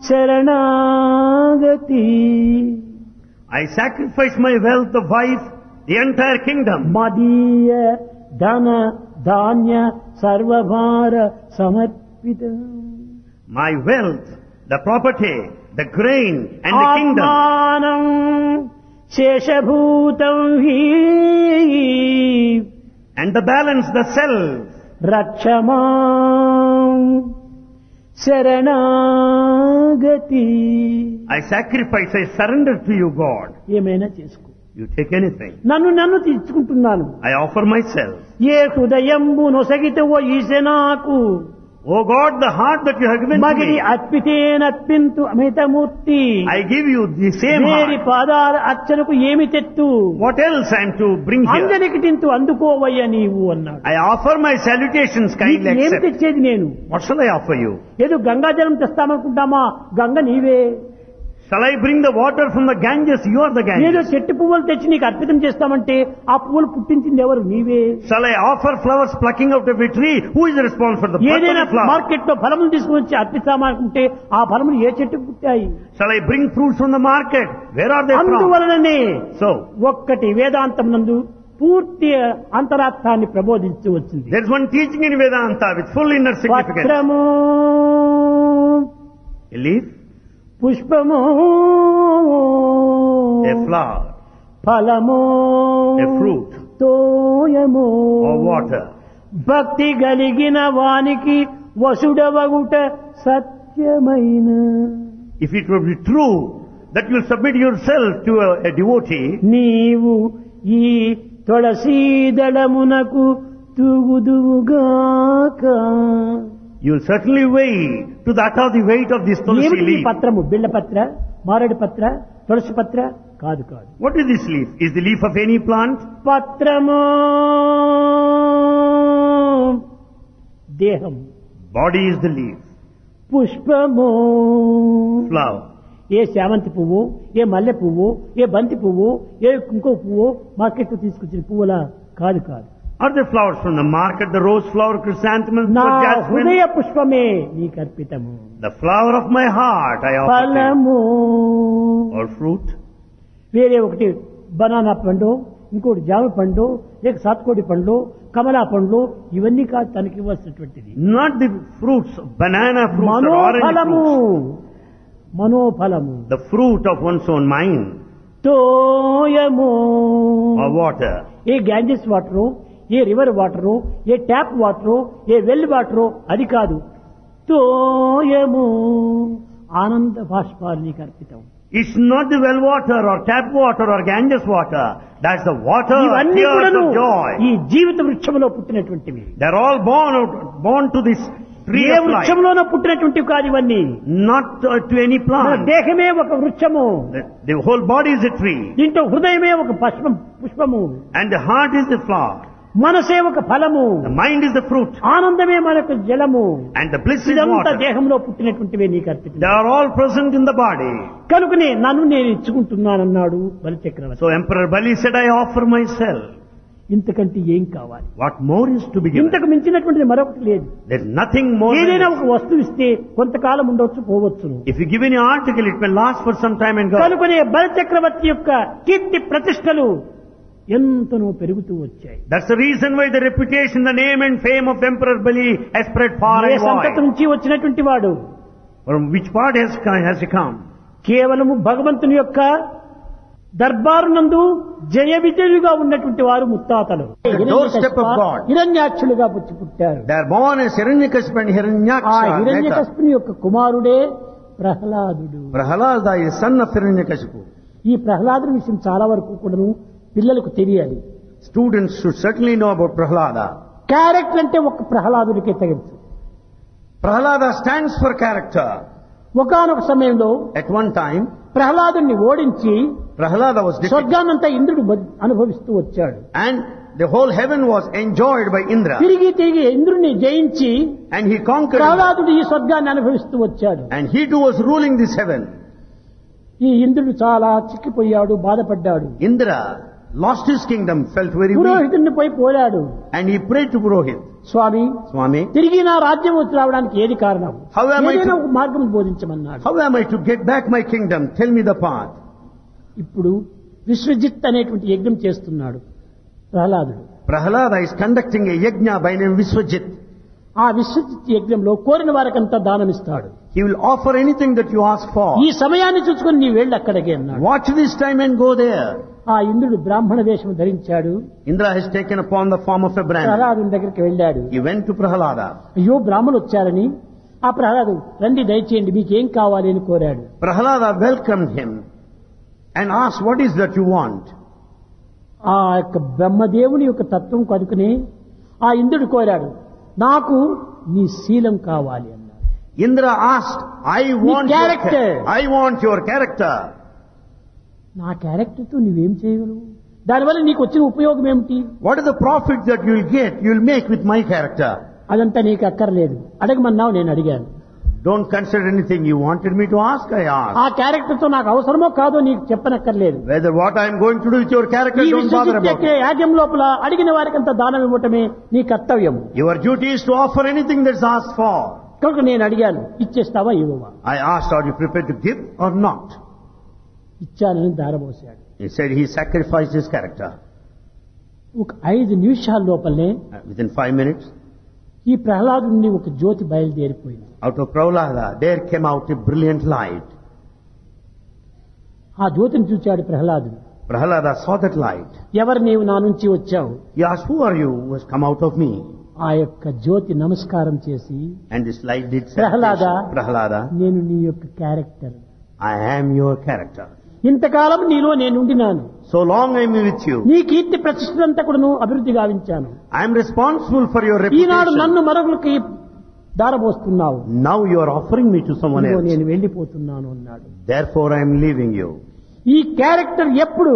శరణాగతి. I sacrifice my wealth, the wife, the entire kingdom. మదీయ ధన ధాన్య సర్వభార సమర్పిత. my wealth, the property, the grain and the kingdom. ఆత్మానం శేషభూతం హి And the balance, the self. రక్షమాం శరణాగతి. I sacrifice, I surrender to you, God. ఏమైనా చేసుకో, You take anything. నన్ను తీర్చుకుంటున్నాను. I offer myself. A హృదయంబు నొసగితవో ఈశనాకు Oh God, the heart that you have given to మగిడి me, అర్పితేనర్పింతు అమితమూర్తి. I give you the same వేరి heart. పాదాల అర్చనకు ఏమి తెత్తు What else I am to bring here? అంజనికి తింటూ అందుకోవయ్య నీవు అన్నాడు. I offer my salutations, kindly నీకు ఏమి accept. తెచ్చేది నేను? What shall I offer you? ఏదో గంగాజలం తెస్తామనుకుంటామా? గంగ నీవే. Shall I bring the water from the Ganges? You are the ఏదో Ganges. చెట్టు పువ్వులు తెచ్చి నీకు అర్పితం చేస్తామంటే ఆ పువ్వులు పుట్టించింది ఎవరు? నీవే. Shall I offer flowers plucking out of a tree? Who is responsible for the ఏదైనా plucking flower? మార్కెట్ లో ఫలములు తీసుకుని వచ్చి అర్పిస్తామనుకుంటే ఆ ఫలములు ఏ చెట్టుకు పుట్టాయి? Shall I bring fruits from the market? Where are they from? అందువలననే So, ఒక్కటి వేదాంతం నందు పూర్తి అంతరార్థాన్ని ప్రబోధించి వచ్చింది. there is one teaching in Vedanta with full inner significance. పత్రము A leaf, పుష్పము a flower, ఫలము a fruit, తోయము or water. భక్తి కలిగిన వానికి వసుడవగుట సత్యమైన. If it would be true that you submit yourself to a devotee, నీవు ఈ తులసీదళమునకు తూగుదువుగాక. you will certainly weigh to that of the weight of this tulsi ఏమిటి ఈ leaf. పత్రము? బిళ్ళ పత్ర, మారేడు పత్ర, తులసి పత్ర? కాదు కాదు. What is this leaf? Is the leaf of any plant? పత్రము దేహం, Body is the leaf. పుష్పము Flower. ఏ శామంతి పువ్వు, ఏ మల్లె పువ్వు, ఏ బంతి పువ్వు, ఏ ఇంకో పువ్వు మార్కెట్ తీసుకొచ్చిన పువ్వులా? కాదు కాదు. Are the flowers from the market, the rose flower, chrysanthemum, నా or jasmine? హృదయ పుష్పమే నీకు అర్పితము. The flower of my heart I offer to you. ఫలము Or fruit. వేరే ఒకటి బనానా పండు, ఇంకోటి జామ పండు, లేక సాత్కోడి పండ్లు, కమలా పండ్లు, ఇవన్నీ కాదు తనకి ఇవ్వాల్సినటువంటిది. Not the fruits, banana fruits or orange మనోఫలము, fruits. మనోఫలము The fruit of one's own mind. తోయము Or water. ఏ గ్యాంజెస్ వాటరు, ఏ రివర్ వాటరు, ఏ ట్యాప్ వాటరు, ఏ వెల్ వాటరు అది కాదు. తోయము ఆనంద బాష్పాలు నీకు అర్పితం. It's not the well water or tap water or Ganges water. That's the water, ఇవన్నీ tears కూడాను of joy. ఈ జీవిత వృక్షంలో పుట్టినటువంటివి. They're all born to this tree A of life. వృక్షంలోనూ పుట్టినటువంటివి కాదు ఇవన్నీ. Not to any మన plant. దేహమే ఒక వృక్షము, The whole body is a tree. దీంట్లో హృదయమే ఒక పుష్పము, And the heart is the flower. మనసే ఒక ఫలము, The mind is the fruit. ఆనందమే మనకు జలము. And the bliss is ఇదంతా water. దేహంలో పుట్టినటువంటివే నీకు అర్పితం. They are all present in the body. కనుకనే నన్ను నేను ఇచ్చుకుంటున్నానన్నాడు బలిచక్రవర్తి. So Emperor Bali said, I offer myself. ఇంతకంటే ఏం కావాలి? What more is to be given? ఇంతకు మించినటువంటిది మరొకటి లేదు. There's nothing more than ఏదైనా this. ఒక వస్తువు ఇస్తే కొంతకాలం ఉండొచ్చు, పోవచ్చును. If you give any article, it may last for some time and go. కనుకనే బలిచక్రవర్తి యొక్క కీర్తి ప్రతిష్టలు ఎంతనో పెరుగుతూ వచ్చాయి. That's the reason why the reputation, the name and fame of Emperor Bali has spread far A and సంతతి wide. నుంచి వచ్చినటువంటి వాడు? From which part has he come? కేవలము భగవంతుని యొక్క దర్బారు నందు జయ విజయులుగా ఉన్నటువంటి వారు ముత్తాతలు. The doorstep of God. హిరణ్యాక్షులుగా పుచ్చి పుట్టారు. They are born as Hiranyakashipu and ఆ Hiranyaksha. హిరణ్యకశిపుని యొక్క కుమారుడే ప్రహ్లాదుడు. Prahalada is son of Hiranyakashipu. ఈ ప్రహ్లాదుని విషయం చాలా వరకు కూడాను పిల్లలకు తెలియాలి. Students should certainly know about Prahalada. Character అంటే ఒక ప్రహ్లాదుడికే తగచ్చు. Prahalada stands for character. ఒకానొక సమయంలో At one time, ప్రహ్లాదుని ఓడించి Prahalada was defeated. స్వర్గాన్నంతా ఇంద్రుడు అనుభవిస్తూ వచ్చాడు. And the whole heaven was enjoyed by Indra. తిరిగి తిరిగి ఇంద్రుడిని జయించి And he conquered. ప్రహ్లాదుడు ఈ స్వర్గాన్ని అనుభవిస్తూ వచ్చాడు. And he too was ruling this heaven. ఈ ఇంద్రుడు చాలా చిక్కిపోయాడు, బాధపడ్డాడు. Indra lost his kingdom, felt very weak. పురోహితుడిని పోయి పోరాడు. And he prayed to Purohit. Swamy, Swami, తిరిగి నా రాజ్యం వచ్చి రావడానికి ఏది కారణం? How am I ఏదైనా to- ఒక మార్గం బోధించమన్నాడు. how am I to get back my kingdom? Tell me the path. ఇప్పుడు విశ్వజిత్ అనేటువంటి యజ్ఞం చేస్తున్నాడు ప్రహ్లాదుడు. Prahalada is conducting a yajna by name Viswajit. ఆ విశ్వజిత్ యజ్ఞంలో కోరిన వారికంతా దానమిస్తాడు. He will offer anything that you ask for. ఈ సమయాన్ని చూసుకొని నీ వెళ్ళి అక్కడికి అన్నాడు. Watch this time and go there. ఆ ఇంద్రుడు బ్రాహ్మణ వేషం ధరించాడు. Indra has taken upon the form of a Brahmin. ప్రహ్లాదుని దగ్గరికి వెళ్ళాడు. He went to Prahlada. అయ్యో బ్రాహ్మణులు వచ్చారని ఆ ప్రహ్లాదు రండి దయచేయండి మీకేం కావాలి అని కోరాడు. Prahlada welcomed him and asked, what is that you want? ఆ యొక్క బ్రహ్మదేవుని యొక్క తత్వం కనుకుని ఆ ఇంద్రుడు కోరాడు, నాకు నీ శీలం కావాలి అన్నాడు. Indra asked, I want your character. నా క్యారెక్టర్తో నువ్వేం చేయగలవు? దానివల్ల నీకు వచ్చిన ఉపయోగం ఏమిటి? What is the profit that you will make with my character? అదంతా నీకు అక్కర్లేదు, అడగమన్నావు, నేను అడిగాను. Don't consider anything you wanted me to ask, I asked. ఆ క్యారెక్టర్తో నాకు అవసరమో కాదో నీకు చెప్పనక్కర్లేదు. Whether what I am going to do with your character, don't bother about it. యాజ్యం లోపల అడిగిన వారికంత దానం ఇవ్వటమే నీ కర్తవ్యం. Your duty is to offer anything that's asked for. కనుక నేను అడిగాను, ఇచ్చేస్తావా ఇవ్వవా? I asked, are you prepared to give or not? ఇచ్చానని దారబోసాడు. He said he sacrificed his character. ఒక 5 నిమిషాల లోపలనే Within 5 minutes, ఈ ప్రహ్లాదు నుండి ఒక జ్యోతి బయలుదేరిపోయింది. out of Prahlada, there came out a brilliant light. ఆ జ్యోతిని చూచాడు ప్రహ్లాదుడు. Prahlada saw that light. ఎవరు నీవు నా నుంచి వచ్చావు? He asked, who are you who has come out of me? ఆ యొక్క జ్యోతి నమస్కారం చేసి, And this light did say, Prahlada, నేను నీ యొక్క character, I am your character. ఇంతకాలం నీలో నేను ఉండినాను. So long I am with you. నీ కీర్తి ప్రతిష్టంతా కూడా నువ్వు అభివృద్ధి గావించాను. I am responsible for your Eenadu reputation. నన్ను మరొకరికి దారబోస్తున్నావు. Now you are offering me to someone else. నేను వెళ్ళిపోతున్నాను అన్నాడు. Therefore I am leaving you. ఈ క్యారెక్టర్ ఎప్పుడు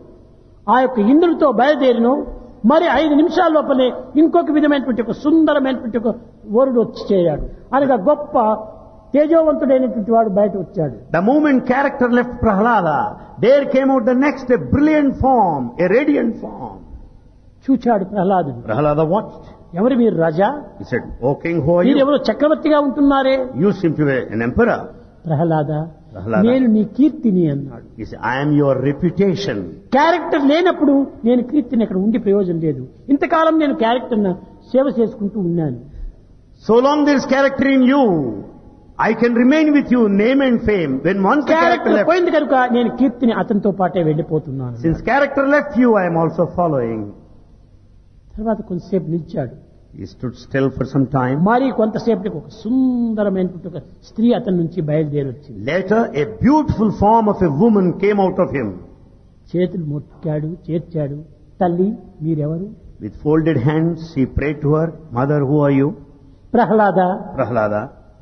ఆ యొక్క ఇంద్రుడితో బయలుదేరినో మరి 5 నిమిషాల లోపలే ఇంకొక విధమైనటువంటి ఒక సుందరమైనటువంటి ఒక వరుడు వచ్చి చేరాడు. అనగా గొప్ప తేజోవంతుడైనటువంటి వాడు బయట వచ్చాడు. The moment character left Prahlada, there came out the next a brilliant form, a radiant form. చూచాడు ప్రహ్లాదుడు. Prahlada watched. ఎవరు మీరు రాజా? He said, O king, who are మీరు you? ఎవరు చక్రవర్తిగా ఉంటున్నారే? You seem to be an emperor. Prahlada, Prahlada, నేను నీ కీర్తిని అన్నాడు. He said, I am your reputation. Character లేనప్పుడు నేను కీర్తిని అక్కడ ఉండి ప్రయోజనం లేదు. ఇంతకాలం నేను క్యారెక్టర్ సేవ చేసుకుంటూ ఉన్నాను. So long there is character in you, I can remain with you, name and fame. When once the character character left, పోయింది కనుక నేను కీర్తిని అతనితో పాటే వెళ్ళిపోతున్నాను. since character left you, I am also following. తర్వాత కొంతసేపు నిలిచాడు. He stood still for some time. మరి కొంతసేపటికి ఒక సుందరమైనటువంటి ఒక స్త్రీ అతని నుంచి బయలుదేరి వచ్చింది. Later, a beautiful form of a woman came out of him. చేతులు మొక్కాడు, చేర్చాడు. తల్లి మీరెవరు? With folded hands, he prayed to her, Mother, who are you? Prahlada, Prahlada.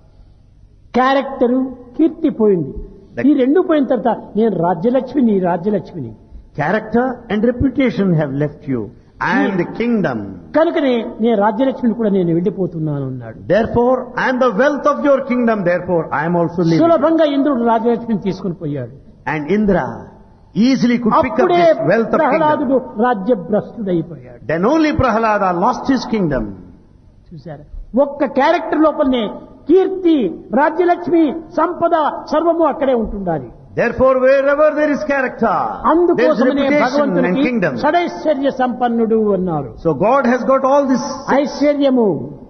Character కీర్తి పోయింది. ఈ రెండు పోయిన తర్వాత నేను రాజ్యలక్ష్మిని, రాజ్యలక్ష్మిని. Character and reputation have left you. I am the kingdom. కనుకనే నేను రాజ్యలక్ష్మిని కూడా నేను వెళ్ళిపోతున్నాను అన్నాడు. Therefore, I am the wealth of your kingdom. Therefore, I am also leaving. సులభంగా ఇంద్రుడు రాజ్యలక్ష్మిని తీసుకుని పోయాడు. And Indra easily could pick up అప్పుడే this wealth of ప్రహ్లాదుడు kingdom. రాజ్యభ్రష్టుడైపోయాడు. Then only Prahlada lost his kingdom. చూసారా, ఒక్క క్యారెక్టర్ లోపలనే కీర్తి, రాజ్యలక్ష్మి, సంపద సర్వము అక్కడే ఉంటుండాలి. Therefore, wherever there is character, there is అందుకోసమనే reputation and భగవంతునికి kingdom. షడైశ్వర్య సంపన్నుడు అన్నారు. So God has got all this. ఐశ్వర్యము,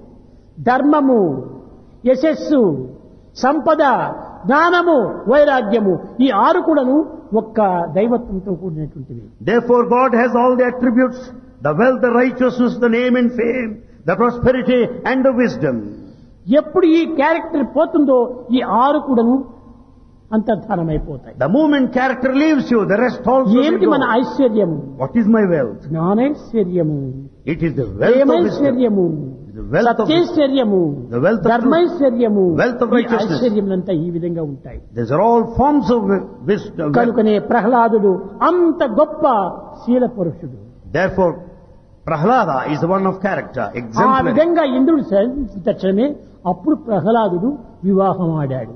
ధర్మము, యశస్సు, సంపద, జ్ఞానము, వైరాగ్యము, ఈ 6 కూడాను ఒక్క దైవత్వంతో కూడినటువంటివి. Therefore, God has all the attributes, the wealth, the righteousness, the name and fame, the prosperity and the wisdom. ఎప్పుడు ఈ క్యారెక్టర్ పోతుందో ఈ 6 కూడాను అంతర్ధానమైపోతాయి. The moment character leaves you, the rest also will ఏమిటి మన go. ఐశ్వర్యము? What is my wealth? జ్ఞానైశ్వర్యము, It is the wealth of wisdom, ప్రేమైశ్వర్యము, the wealth of wisdom, సత్యైశ్వర్యము, the wealth of truth, ధర్మైశ్వర్యము, wealth of ఈ righteousness. ఐశ్వర్యములంతా ఈ విధంగా ఉంటాయి. These are all forms of wisdom. కనుకనే ప్రహ్లాదుడు అంత గొప్ప శీల పురుషుడు. Therefore, Prahlada is the one of character, ఆ exemplary. విధంగా ఇంద్రుడు తక్షణమే అప్పుడు ప్రహ్లాదుడు వివాహం ఆడాడు.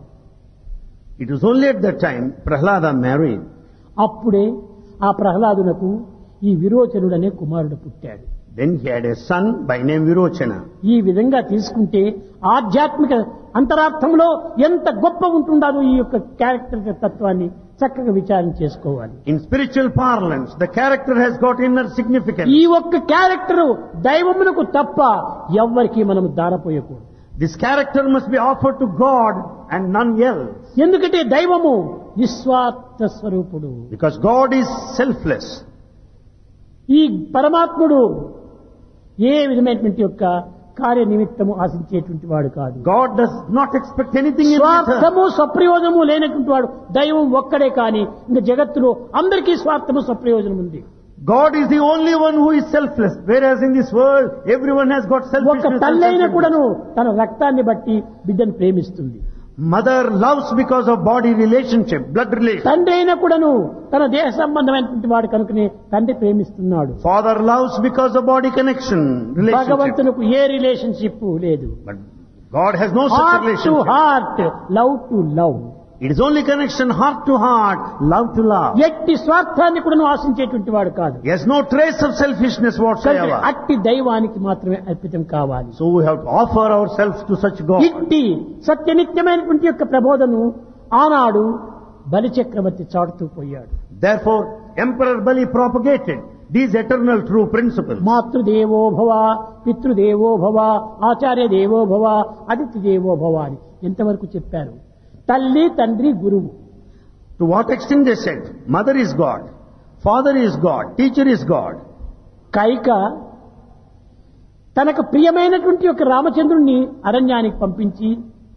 It was only at that time Prahlada married. అప్పుడే ఆ ప్రహ్లాదునకు ఈ విరోచనుడనే కుమారుడు పుట్టాడు. Then he had a son by name Virochana. ఈ విధంగా తీసుకుంటే ఆధ్యాత్మిక అంతరార్థంలో ఎంత గొప్ప ఉంటుందో ఈ యొక్క క్యారెక్టర్ తత్వాన్ని చక్కగా విచారణ చేసుకోవాలి. In spiritual parlance, the character has got inner significance. ఈ ఒక్క క్యారెక్టర్ దైవమునకు తప్ప ఎవ్వరికి మనం దారపోయకూడదు. This character must be offered to God and none else. ఎందుకంటే దైవము నిస్వార్థ స్వరూపుడు. Because God is selfless. ఈ పరమాత్ముడు ఏ విధమైనటువంటి యొక్క కార్య నిమిత్తము ఆశించేటువంటి వాడు కాదు. God does not expect anything in return. స్వార్థము స్వప్రయోజనము లేనటువంటి వాడు దైవం ఒక్కడే కాని ఇంకా జగత్తులో అందరికీ స్వార్థము స్వప్రయోజనం ఉంది. God is the only one who is selfless, whereas in this world everyone has got ఒక selfishness. తల్లైన కూడాను తన రక్తాన్ని బట్టి బిడ్డను ప్రేమిస్తుంది. Mother loves because of body relationship, blood relation. తండ్రి అయినా కూడాను తన దేహ సంబంధమైనటువంటి వాడు కనుకనే తండ్రి ప్రేమిస్తున్నాడు. Father loves because of body connection, relationship. భగవంతునికి ఏ రిలేషన్షిప్ లేదు. But God has no such heart to relationship. Heart, love to love. It is only connection heart to heart, love to love. ఎట్టి స్వార్థాన్ని కూడా ఆశించేటువంటి వాడు కాదు. He has no trace of selfishness కనుక whatsoever. అట్టి దైవానికి మాత్రమే అర్పితం కావాలి. So we have to offer ourselves to such God. ఇట్టి సత్యనిత్యమైనటువంటి యొక్క ప్రబోధను ఆనాడు బలిచక్రవర్తి చాటుతూ పోయాడు. Therefore, Emperor Bali propagated these eternal true principles. మాతృదేవో భవ, పితృదేవో భవ, ఆచార్య దేవో భవ, అతిథి దేవో భవ అని ఎంతవరకు చెప్పారు. తల్లి, తండ్రి, గురువు. To what extent they said, mother is God, father is God, teacher is God. Kaika తనకు ప్రియమైనటువంటి యొక్క రామచంద్రుణ్ణి అరణ్యానికి పంపించి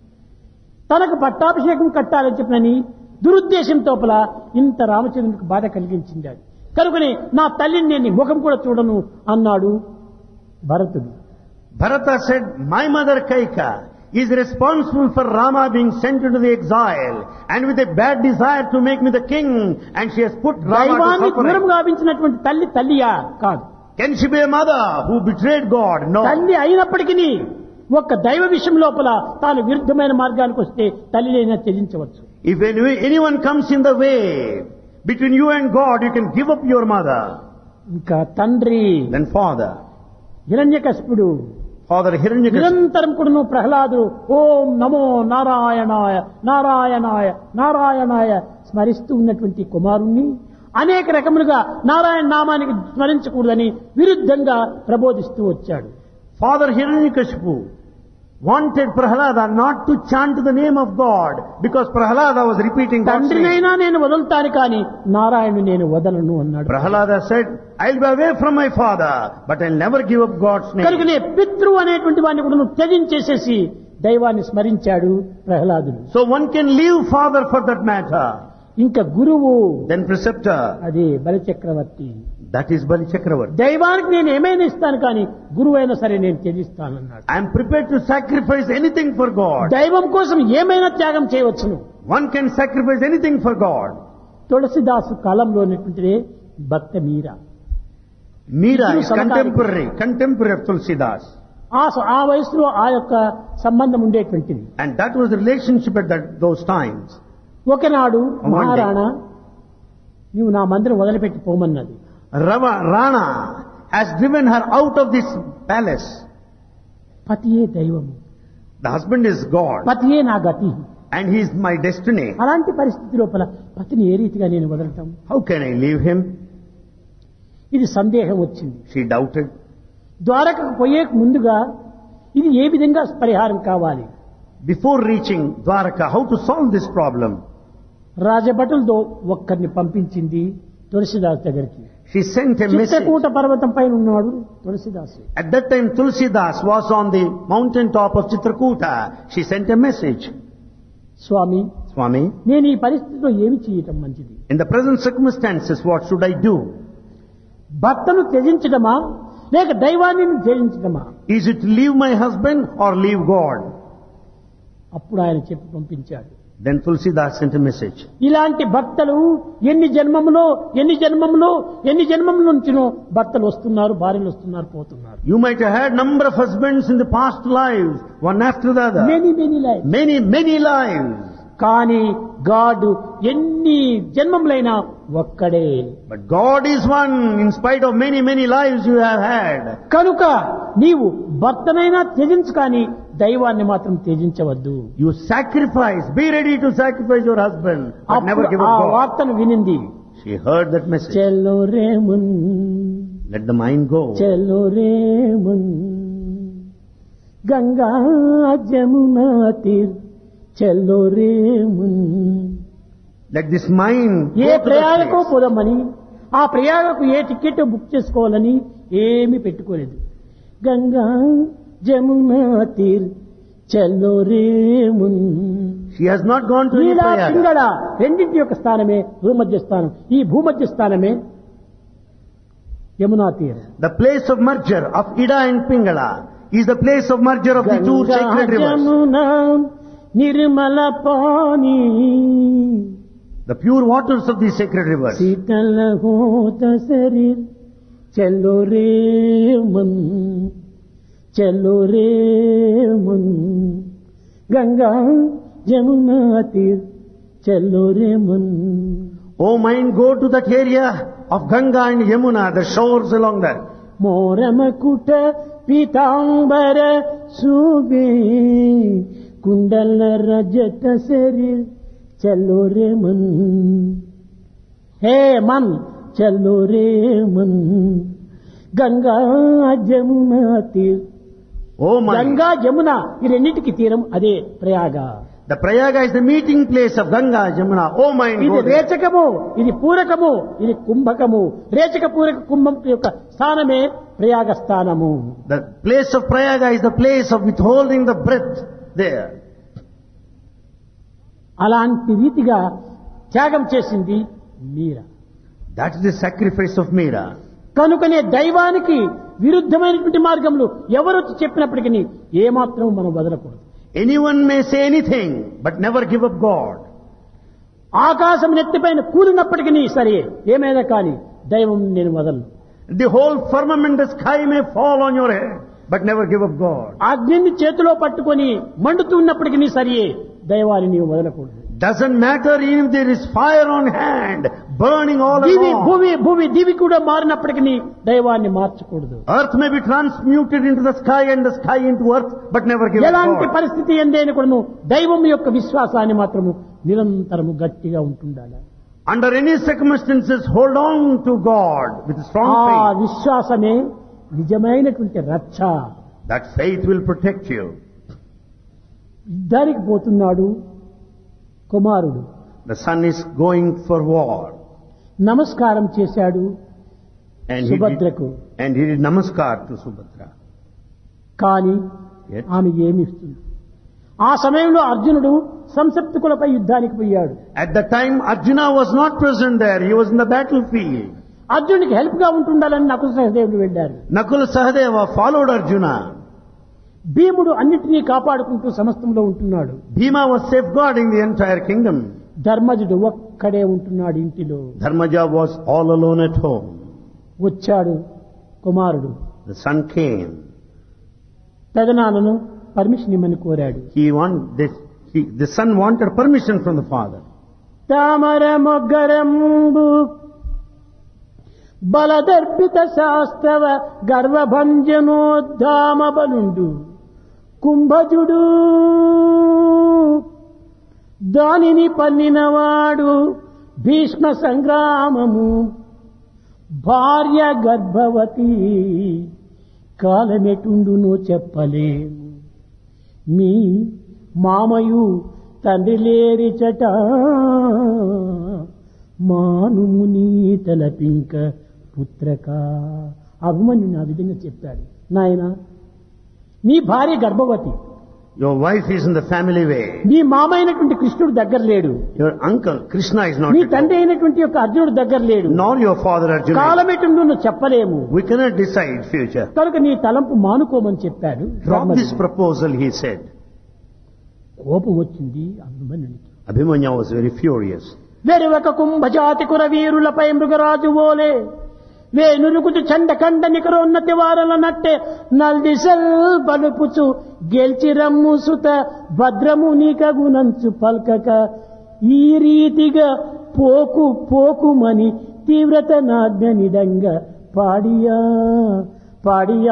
తనకు పట్టాభిషేకం కట్టాలని చెప్పినని దురుద్దేశంతో ఇంత రామచంద్రునికి బాధ కలిగించింది. కనుకనే నా తల్లిని నేను ముఖం కూడా చూడను అన్నాడు భరతుడు. Bharata said, my mother Kaika is responsible for Rama being sent into the exile and with a bad desire to make me the king, and she has put Rama దైవాన్ని to suffering. దూరం గావించినటువంటి తల్లి తల్లియా కాదు. Can she be a mother who betrayed God? No. తల్లి అయినప్పటికీ ఒక్క దైవ విషయం లోపల తాను విరుద్ధమైన మార్గానికి వస్తే తల్లినైనా త్యజించవచ్చు. If anyone comes in the way between you and God, you can give up your mother. ఇంకా తండ్రి, Then father. హిరణ్యకశిపుడు, Father Hiranyakashipu. నిరంతరం కూడా ప్రహ్లాదుడు ఓం నమో నారాయణాయ నారాయణాయ నారాయణాయ స్మరిస్తూ ఉన్నటువంటి కుమారుణ్ణి అనేక రకములుగా నారాయణ నామానికి స్మరించకూడదని విరుద్ధంగా ప్రబోధిస్తూ వచ్చాడు. Father Hiranyakashipu wanted Prahlada not to chant the name of God because Prahlada was repeating God's name. తండ్రినైనా నేను వదులుతాను కానీ నారాయణుని నేను వదలను అన్నాడు. Prahlada said, I'll be away from my father, but I'll never give up God's name. కనుకనే పితృ అనేటువంటి వాడిని కూడా నువ్వు త్యజించేసేసి దైవాన్ని స్మరించాడు ప్రహ్లాదుడు. So one can leave father for that matter. ఇంకా గురువు, Then preceptor, అది బలిచక్రవర్తి. that is Bali Chakravarti. దైవానికి నేను ఏమైనా ఇస్తాను కానీ గురువు అయినా సరే నేను త్యజిస్తానన్నాడు. I am prepared to sacrifice anything for God. దైవం కోసం ఏమైనా త్యాగం చేయవచ్చును. One can sacrifice anything for God. తులసిదాసు కాలంలో ఉన్నటువంటిదే భక్త మీరా. Meera is Samakaliko. contemporary of Tulsidas. ఆ వయసులో ఆ యొక్క సంబంధం ఉండేటువంటిది. And that was the relationship at those times. ఒకనాడు One day. మహారాణా నీవు నా మందిరం వదిలిపెట్టి పోమన్నది. Rana has driven her out of this palace. పతియే దైవము, The husband is God పతియే నా గతి. and he is my destiny. అలాంటి పరిస్థితి లోపల పతిని ఏ రీతిగా నేను వదలటం? How can I leave him? ఇది సందేహం వచ్చింది. She doubted. ద్వారకకు పోయే ముందుగా ఇది ఏ విధంగా పరిహారం కావాలి? Before reaching Dwaraka, how to solve this problem? రాజభటులతో ఒక్కరిని పంపించింది తులసిదాస్ దగ్గరికి. She sent a message. Chitrakoot పర్వతం పైన ఉన్నాడు తులసిదాసు. At that time, Tulsidas was on the mountain top of Chitrakuta. She sent a message. Swamy, Swami, నేను ఈ పరిస్థితిలో ఏమి చేయటం మంచిది? in the present circumstances, what should I do? భర్తను త్యజించడమా లేక దైవాన్ని త్యజించడమా? Is it leave my husband or leave God? అప్పుడు ఆయన చెప్పి పంపించాడు. Then Tulsidas sent a message. ఇలాంటి భర్తలు ఎన్ని జన్మముల నుంచినో భర్తలు వస్తున్నారు, భార్యలు వస్తున్నారు, పోతున్నారు. You might have had number of husbands in the past lives, one after the other. Many life. Many lives. కానీ గాడ్ ఎన్ని జన్మములైనా ఒక్కడే. But God is one in spite of many lives you have had. కనుక నీవు భర్తనైనా త్యజించు కానీ దైవాన్ని మాత్రం త్యజించవద్దు. You sacrifice, be ready to sacrifice your husband, but never give ఆ up God. వార్తను వినింది. She heard that message. Chhello రేమున్, Let the mind go. చెల్లో రేమున్, గంగా జమునా తీర్ చల్లో రే మున్. Let this mind A go to that ప్రయాగకు place. పోదామని, ఆ ప్రయాగకు ఏ టికెట్ బుక్ చేసుకోవాలని ఏమీ పెట్టుకోలేదు. గంగా జమునా తీర్ చల్లో రే మున్. She has not gone to any Neela Prayaga. Pingala రెండింటి యొక్క స్థానమే భూమధ్య స్థానం. ఈ భూమధ్య స్థానమే Yamuna తీర్. The place of merger of Ida and Pingala is the place of merger of the two sacred rivers. Jamuna Nirmala pani The pure waters of these sacred rivers. శీతల హోత శరీర్ చల్లో రే మన్ చల్లో రే మన్. గంగా జమునా తీర్ చల్లో రే Mann. O mind, go to that area of Ganga and Yamuna, the shores along there. మోరమకుట Pitambara శోభే కుండల రజత శరీర్ చల్లో రే మన్. హే మన్ చల్లో రే Mann. Ganga Jamuna తీర్. O mind, Ganga Jamuna ఈ రెండింటికి తీరం అదే Prayag. the Prayaga is the meeting place of Ganga, Jamuna. O mind, ఇది go there. రేచకము, ఇది పూరకము, ఇది కుంభకము. రేచక పూరక కుంభం యొక్క స్థానమే ప్రయాగ స్థానము. The place of Prayaga is the place of withholding the breath there. అలాంటి రీతిగా త్యాగం చేసింది మీరా. That is the sacrifice of Meera. కనుకనే దైవానికి విరుద్ధమైనటువంటి మార్గంలో ఎవరు చెప్పినప్పటికీ ఏమాత్రం మనం వదలకూడదు. Anyone may say anything, but never give up God. ఆకాశం నెత్తిపైన కూలినప్పటికీ సరే ఏమైనా కానీ దైవం నేను వదలను. The whole firmament, the sky may fall on your head, but never give up God. అగ్నిని చేతిలో పట్టుకొని మండుతున్నప్పటికీ సరియే దైవాన్ని నీవు వదలకూడదు. Doesn't matter even if there is fire on hand, burning all Divi along. భూమి దివి కూడా మారినప్పటికీ దైవాన్ని మార్చకూడదు. Earth may be transmuted into the sky and the sky into earth, but never give up ఎలాంటి God. పరిస్థితి ఎందైనా కూడాను దైవం యొక్క విశ్వాసాన్ని మాత్రము నిరంతరము గట్టిగా ఉంటుండాలి. Under any circumstances, hold on to God with strong ఆ faith. విశ్వాసమే నిజమైనటువంటి రక్ష. That faith will protect you. యుద్ధానికి పోతున్నాడు కుమారుడు. The son is going for war. నమస్కారం చేశాడు And సుభద్రకు. he did namaskar to Subhadra. కానీ Yes. ఆమె ఏమి ఇస్తుంది? ఆ సమయంలో అర్జునుడు సంసప్తకులపై యుద్ధానికి పోయాడు. At the time, Arjuna was not present there. He was in the battlefield. అర్జునుడికి హెల్ప్ గా ఉంటుండాలని నకుల సహదేవుడు వెళ్ళారు. Nakula Sahadeva followed Arjuna. భీముడు అన్నిటినీ కాపాడుకుంటూ సమస్తంలో ఉంటున్నాడు. Bhima was safeguarding the entire kingdom. ధర్మజుడు ఒక్కడే ఉంటున్నాడు ఇంటిలో. Dharmaja was all alone at home. వచ్చాడు కుమారుడు. The son came. పెదనాన్నను పర్మిషన్ ఇమ్మని కోరాడు. The son wanted permission from the father. తామర మొగ్గరంబు బలదర్పిత శాస్త్రవ గర్వభంజనోద్ధామ బలుండు కుంభజుడు దానిని పన్నినవాడు భీష్మ సంగ్రామము భార్య గర్భవతి కాలమెటుండునో చెప్పలేము మీ మామయు తండ్రి లేరిచట మానుము నీ తలపింక పుత్రక. అభిమన్యుని ఆ విధంగా చెప్పాడు. నాయన నీ భార్య గర్భవతి, Your wife is in the family way. నీ మామ అయినటువంటి కృష్ణుడు దగ్గర లేడు, Your uncle Krishna is not నీ at తండ్రి home. అయినటువంటి యొక్క అర్జునుడు దగ్గర లేడు, Nor your father Arjuna. కాలమెటుండు నువ్వు చెప్పలేము, We cannot decide future. కనుక నీ తలంపు మానుకోమని చెప్పాడు. Drop this proposal, he said. కోపం వచ్చింది అభిమన్యునికి. Abhimanya was very furious. వెరువక కుంభజాతి కుర వీరులపై మృగరాజు ఓలే వేనురుగుతు చండకండ నికరోన్నతి వారల నట్టే నల్దిశల్ బలుపుచు గెల్చి రమ్ము సుత భద్రము నీకగునంచు పల్కక ఈ రీతిగా పోకు పోకుమని తీవ్రత నాజ్ఞ నిడంగా పాడియా పాడియా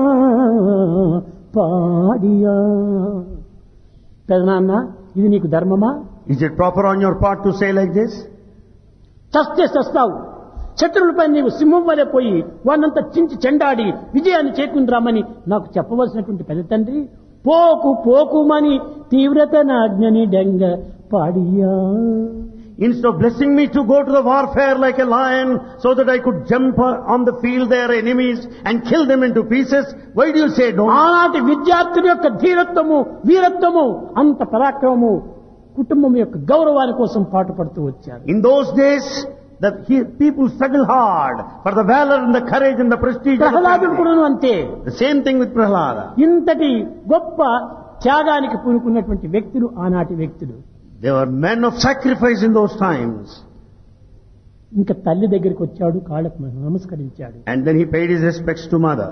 పాడియా. పెదనాన్న, ఇది నీకు ధర్మమా? Is it proper on your part to say like this? చస్తే చస్తావు, శత్రువులపై నీవు సింహం వలె పోయి వానంతా చించి చెండాడి విజయాన్ని చేకూరామని నాకు చెప్పవలసినటువంటి పెద్ద తండ్రి పోకు పోకుమని తీవ్రతనాజ్ఞని డెంగ పాడియా. Instead of blessing me to go to the warfare like a lion so that I could jump on the field their enemies and kill them into pieces, why do you say don't? ఆనాటి విద్యార్థుల యొక్క ధీరత్వము వీరత్వము అంత పరాక్రమము కుటుంబం యొక్క గౌరవాని కోసం పాటుపడుతూ వచ్చారు. In those days, people struggle hard for the valor and the courage and the prestige of the ప్రహ్లాదుడు family. కూడా అంతే. The same thing with Prahlada. ఇంతటి గొప్ప త్యాగానికి పూనుకున్నటువంటి వ్యక్తులు ఆనాటి వ్యక్తులు. They were men of sacrifice in those times. ఇంకా తల్లి దగ్గరికి వచ్చాడు, కాళ్ళకు నమస్కరించాడు. And then he paid his respects to mother.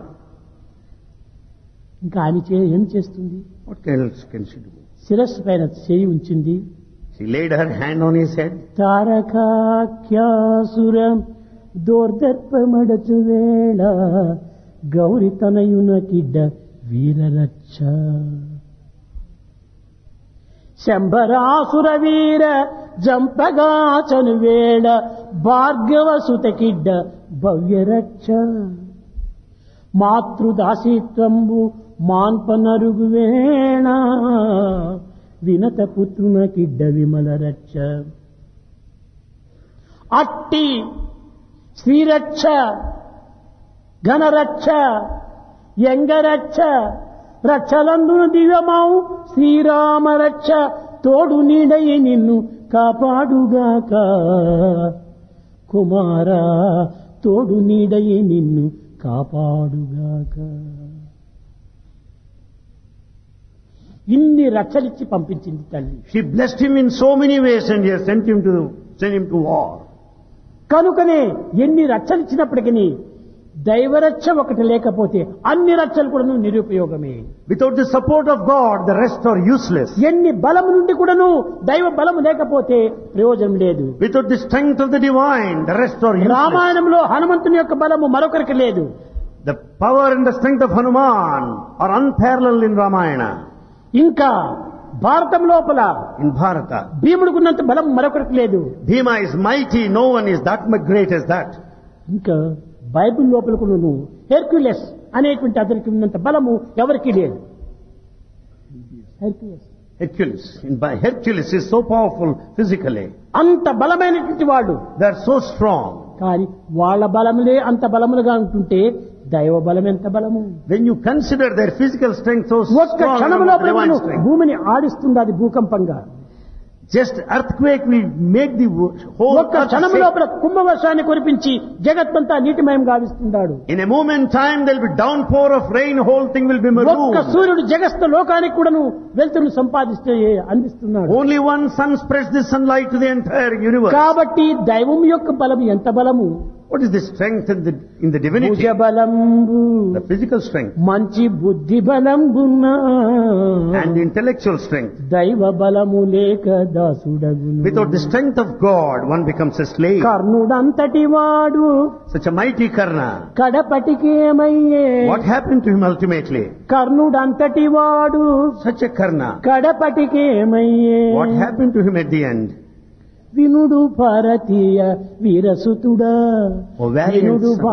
ఇంకా ఆమె ఏం చేస్తుంది? What else can she do? శిరస్సు పైన చేయి ఉంచింది. She laid her hand on his head. తారకాఖ్యాసురం దోర్దర్పమడచు వేళ గౌరి తనయున కిడ్డ వీరరచ్చ శంభరాసుర వీర జంపగాచను వేళ భార్గవ సుత కిడ్డ భవ్యరక్ష మాతృదాసీత్వంబు మాన్పనరుగు వేణ వినత పుత్రున కిడ్డ విమల రక్ష. అట్టి శ్రీరక్ష ఘనరక్ష యంగరక్ష రక్షలందును దివ్యమావు శ్రీరామ రక్ష తోడు నీడయి నిన్ను కాపాడుగాక కుమారా తోడు నీడయి నిన్ను కాపాడుగాక. ఇన్ని రక్షలిచ్చి పంపించింది తల్లి. She blessed him in so many ways and he has sent him to war. కనుకనే ఎన్ని రక్షలిచ్చినప్పటికీ దైవరక్ష ఒకటి లేకపోతే అన్ని రక్షలు కూడా నిరుపయోగమే. Without the support of God, the rest are useless. ఎన్ని బలము నుండి కూడాను దైవ బలము లేకపోతే ప్రయోజనం లేదు. Without the strength of the divine, the rest are useless. రామాయణంలో హనుమంతుని యొక్క బలము మరొకరికి లేదు. The power and the strength of Hanuman are unparalleled in Ramayana. ఇంకా భారతం లోపల In Bharata, భీముడికున్నంత బలం మరొకరికి లేదు. Bhima is mighty, no one is that much great as that. ఇంకా బైబిల్ లోపల కూడా హెర్క్యులస్ అనేటువంటి అతనికి ఉన్నంత బలము ఎవరికీ లేదు. Hercules is so powerful physically. అంత బలమైనటువంటి వాళ్ళు. They are so strong. కానీ వాళ్ళ బలములే అంత బలములుగా ఉంటుంటే దైవ బలం ఎంత బలము. When you consider their physical strength so ఒక్క strong, క్షణంలో divine strength. భూమిని ఆడిస్తుంది అది భూకంపంగా. Just earthquake will make the whole ఒక్క earth క్షణం shake. లోపల కుంభవర్షాన్ని కురిపించి జగత్తంతా నీటిమయం గావిస్తున్నాడు. In a moment time there will be downpour of rain, whole thing will be ఒక్క marooned. సూర్యుడు జగస్త్ లోకానికి కూడాను వెలుతురును సంపాదిస్తూ అందిస్తున్నాడు. Only one sun spreads the sunlight to the entire universe. కాబట్టి దైవం యొక్క బలం ఎంత బలము. What is the strength in the divinity? భుజ బలంబు The physical strength మంచి బుద్ధి బలంబున్నా and the intellectual strength. దైవ బలము లేక దాసుడగును. Without the strength of God, one becomes a slave. కర్ణుడంతటి వాడు Such a mighty Karna. కడపటికేమయ్యే. What happened to him ultimately? కర్ణుడంతటి వాడు Such a Karna. కడపటికేమయ్యే. What happened to him at the end? వినుడు భారతీయ వీరసుతుడా. O valiant వినుడు son.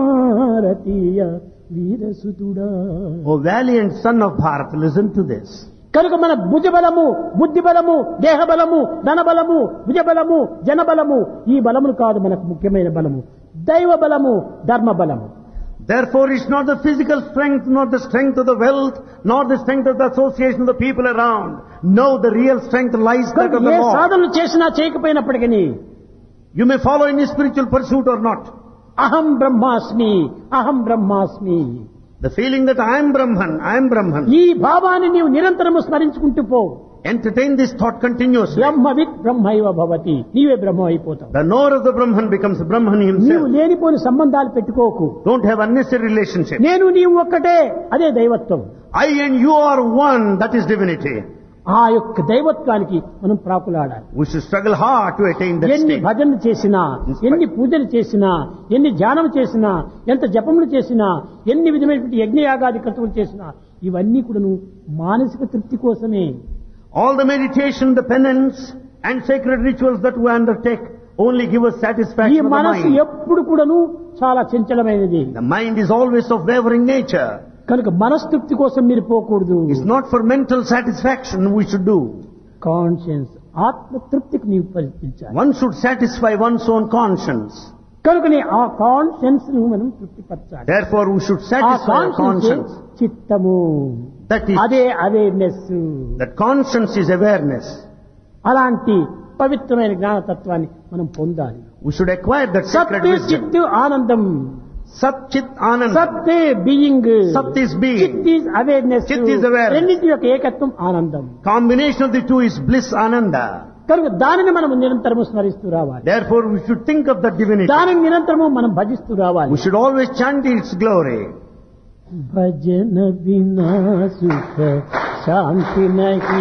Bharatiya వీరసుతుడా. O valiant son of Bharat, listen to this. కనుక మన భుజబలము బుద్ధి బలము దేహ బలము ధన బలము భుజబలము జనబలము ఈ బలములు కాదు మనకు ముఖ్యమైన బలము. దైవ బలము ధర్మ బలము. Therefore, it's not the physical strength, not the strength of the wealth, nor the strength of the association of the people around. No, the real strength lies that of the A Lord. సాధనలు చేసినా చేయకపోయినప్పటికీ You may follow any spiritual pursuit or not. అహం బ్రహ్మాస్మి అహం బ్రహ్మాస్మి. The feeling that I am Brahman. ఈ భావాన్ని నీవు నిరంతరము స్మరించుకుంటూ పో. Entertain this thought continuously. బ్రహ్మవిత్ బ్రహ్మైవ భవతి. నీవే బ్రహ్మ అయిపోతావు. The knower of the Brahman becomes Brahman నీవు himself. లేనిపోని సంబంధాలు పెట్టుకోకు. Don't have unnecessary relationship. నేను నీవు ఒక్కటే అదే దైవత్వం. I and you are one, that is divinity. ఆ యొక్క దైవత్వానికి మనం ప్రాకులాడాలి. We should struggle hard to attain that ఎన్ని state. భజనలు చేసినా ఎన్ని పూజలు చేసినా ఎన్ని ధ్యానం చేసినా ఎంత జపములు చేసినా ఎన్ని విధమైనటువంటి యజ్ఞయాగాది క్రతువులు చేసినా ఇవన్నీ కూడాను మానసిక తృప్తి కోసమే. All the meditation, the penance and sacred rituals that we undertake only give us ఈ satisfaction of the మనస్సు mind. ఎప్పుడు కూడాను చాలా చంచలమైనది. The mind is always of wavering nature. కనుక మనస్తృప్తి కోసం మీరు పోకూడదు. It's not for mental satisfaction we should do. Conscience ఆత్మతృప్తికి నీవు ప్రయత్నించాలి. One should satisfy one's own conscience. కనుకనే ఆ కాన్షియన్స్ ను మనం తృప్తిపరచాలి. Therefore we should ఆ satisfy our కాన్షియన్స్ conscience. చిత్తము, That is, అదే awareness. that conscience is awareness. అలాంటి పవిత్రమైన జ్ఞానతత్వాన్ని మనం పొందాలి. We should acquire that sacred సత్తే wisdom. చిత్తు ఆనందం. Sat Chit Anand. సత్తే being. Sat is being. Chit is awareness. Chit is awareness. రెండింటి యొక్క ఏకత్వం ఆనందం. Combination of the two is bliss Ananda. కనుక దానిని మనం నిరంతరము స్మరిస్తూ రావాలి. Therefore we should think of that divinity. దానిని నిరంతరము మనం భజిస్తూ రావాలి. We should always chant its glory. భజన బినా సుఖ శాంతి నహీ.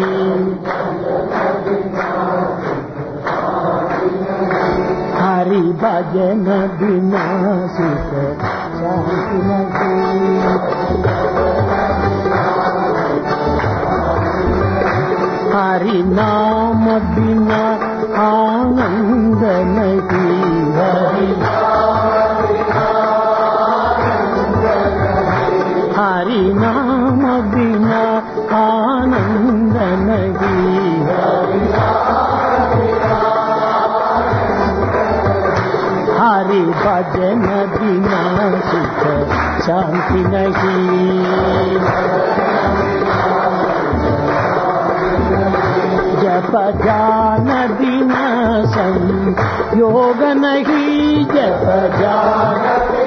హరి భజన బినా సుఖ శాంతి నహీ. हरि नाम बिना आनंद नहीं. हरि नाम बिना आनंद नहीं. हरि भजन बिना सुख शांति नहीं. जप जान बिना संयोग नहीं. जप जान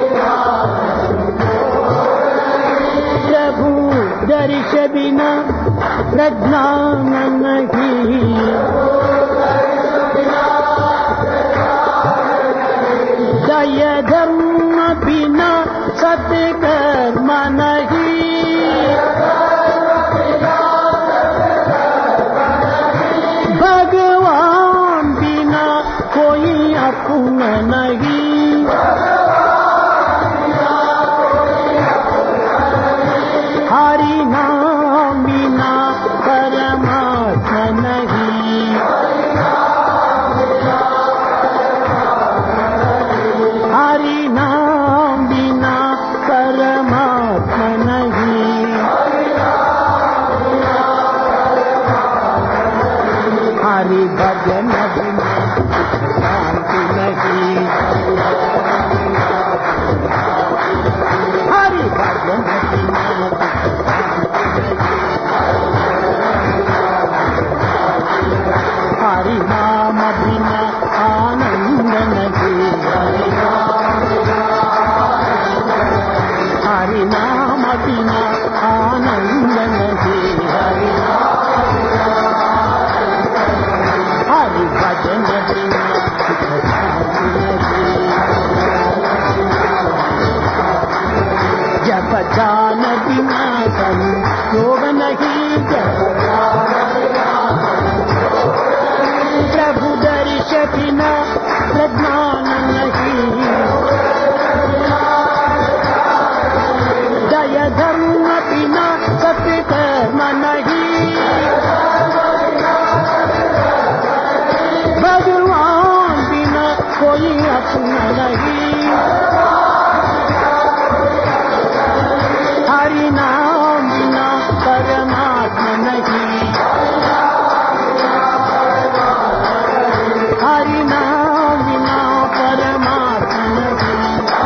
प्रभु दर्श बिना प्रज्ञान नहीं. दय धर्म बिना सत्कर्म नहीं. भगवान बिना कोई अपना नहीं. हरि नाम बिना परमात्मा नहीं. हरि नाम बिना परमात्मा नहीं. हरि भजन बिना शांति नहीं. हरि भजन बिना हरि नाम बिना आनंद नहीं. हरि नाम बिना आनंद नहीं. हरि भजन बिना सुख शांति नहीं. जप जान बिना संयोग नहीं. जप प्रभु दर्श बिना प्रज्ञान नहीं. दय धर्म बिना सत्कर्म नहीं. भगवान बिना कोई अपना नहीं. हरि नाम बिना परमात्मा नहीं. हरि नाम बिना परमात्मा नहीं.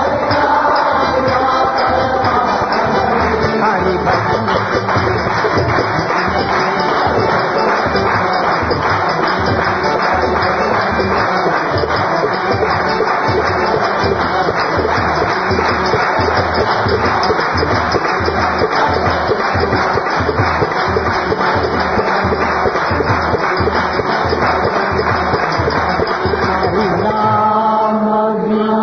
हरि भजन हरि नाम बिना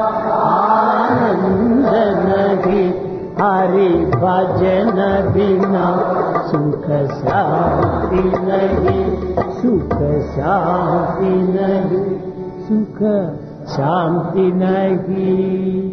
आनंद नहीं. हरि भजन बिना सुख शांति नहीं. सुख शांति नहीं. सुख शांति नहीं.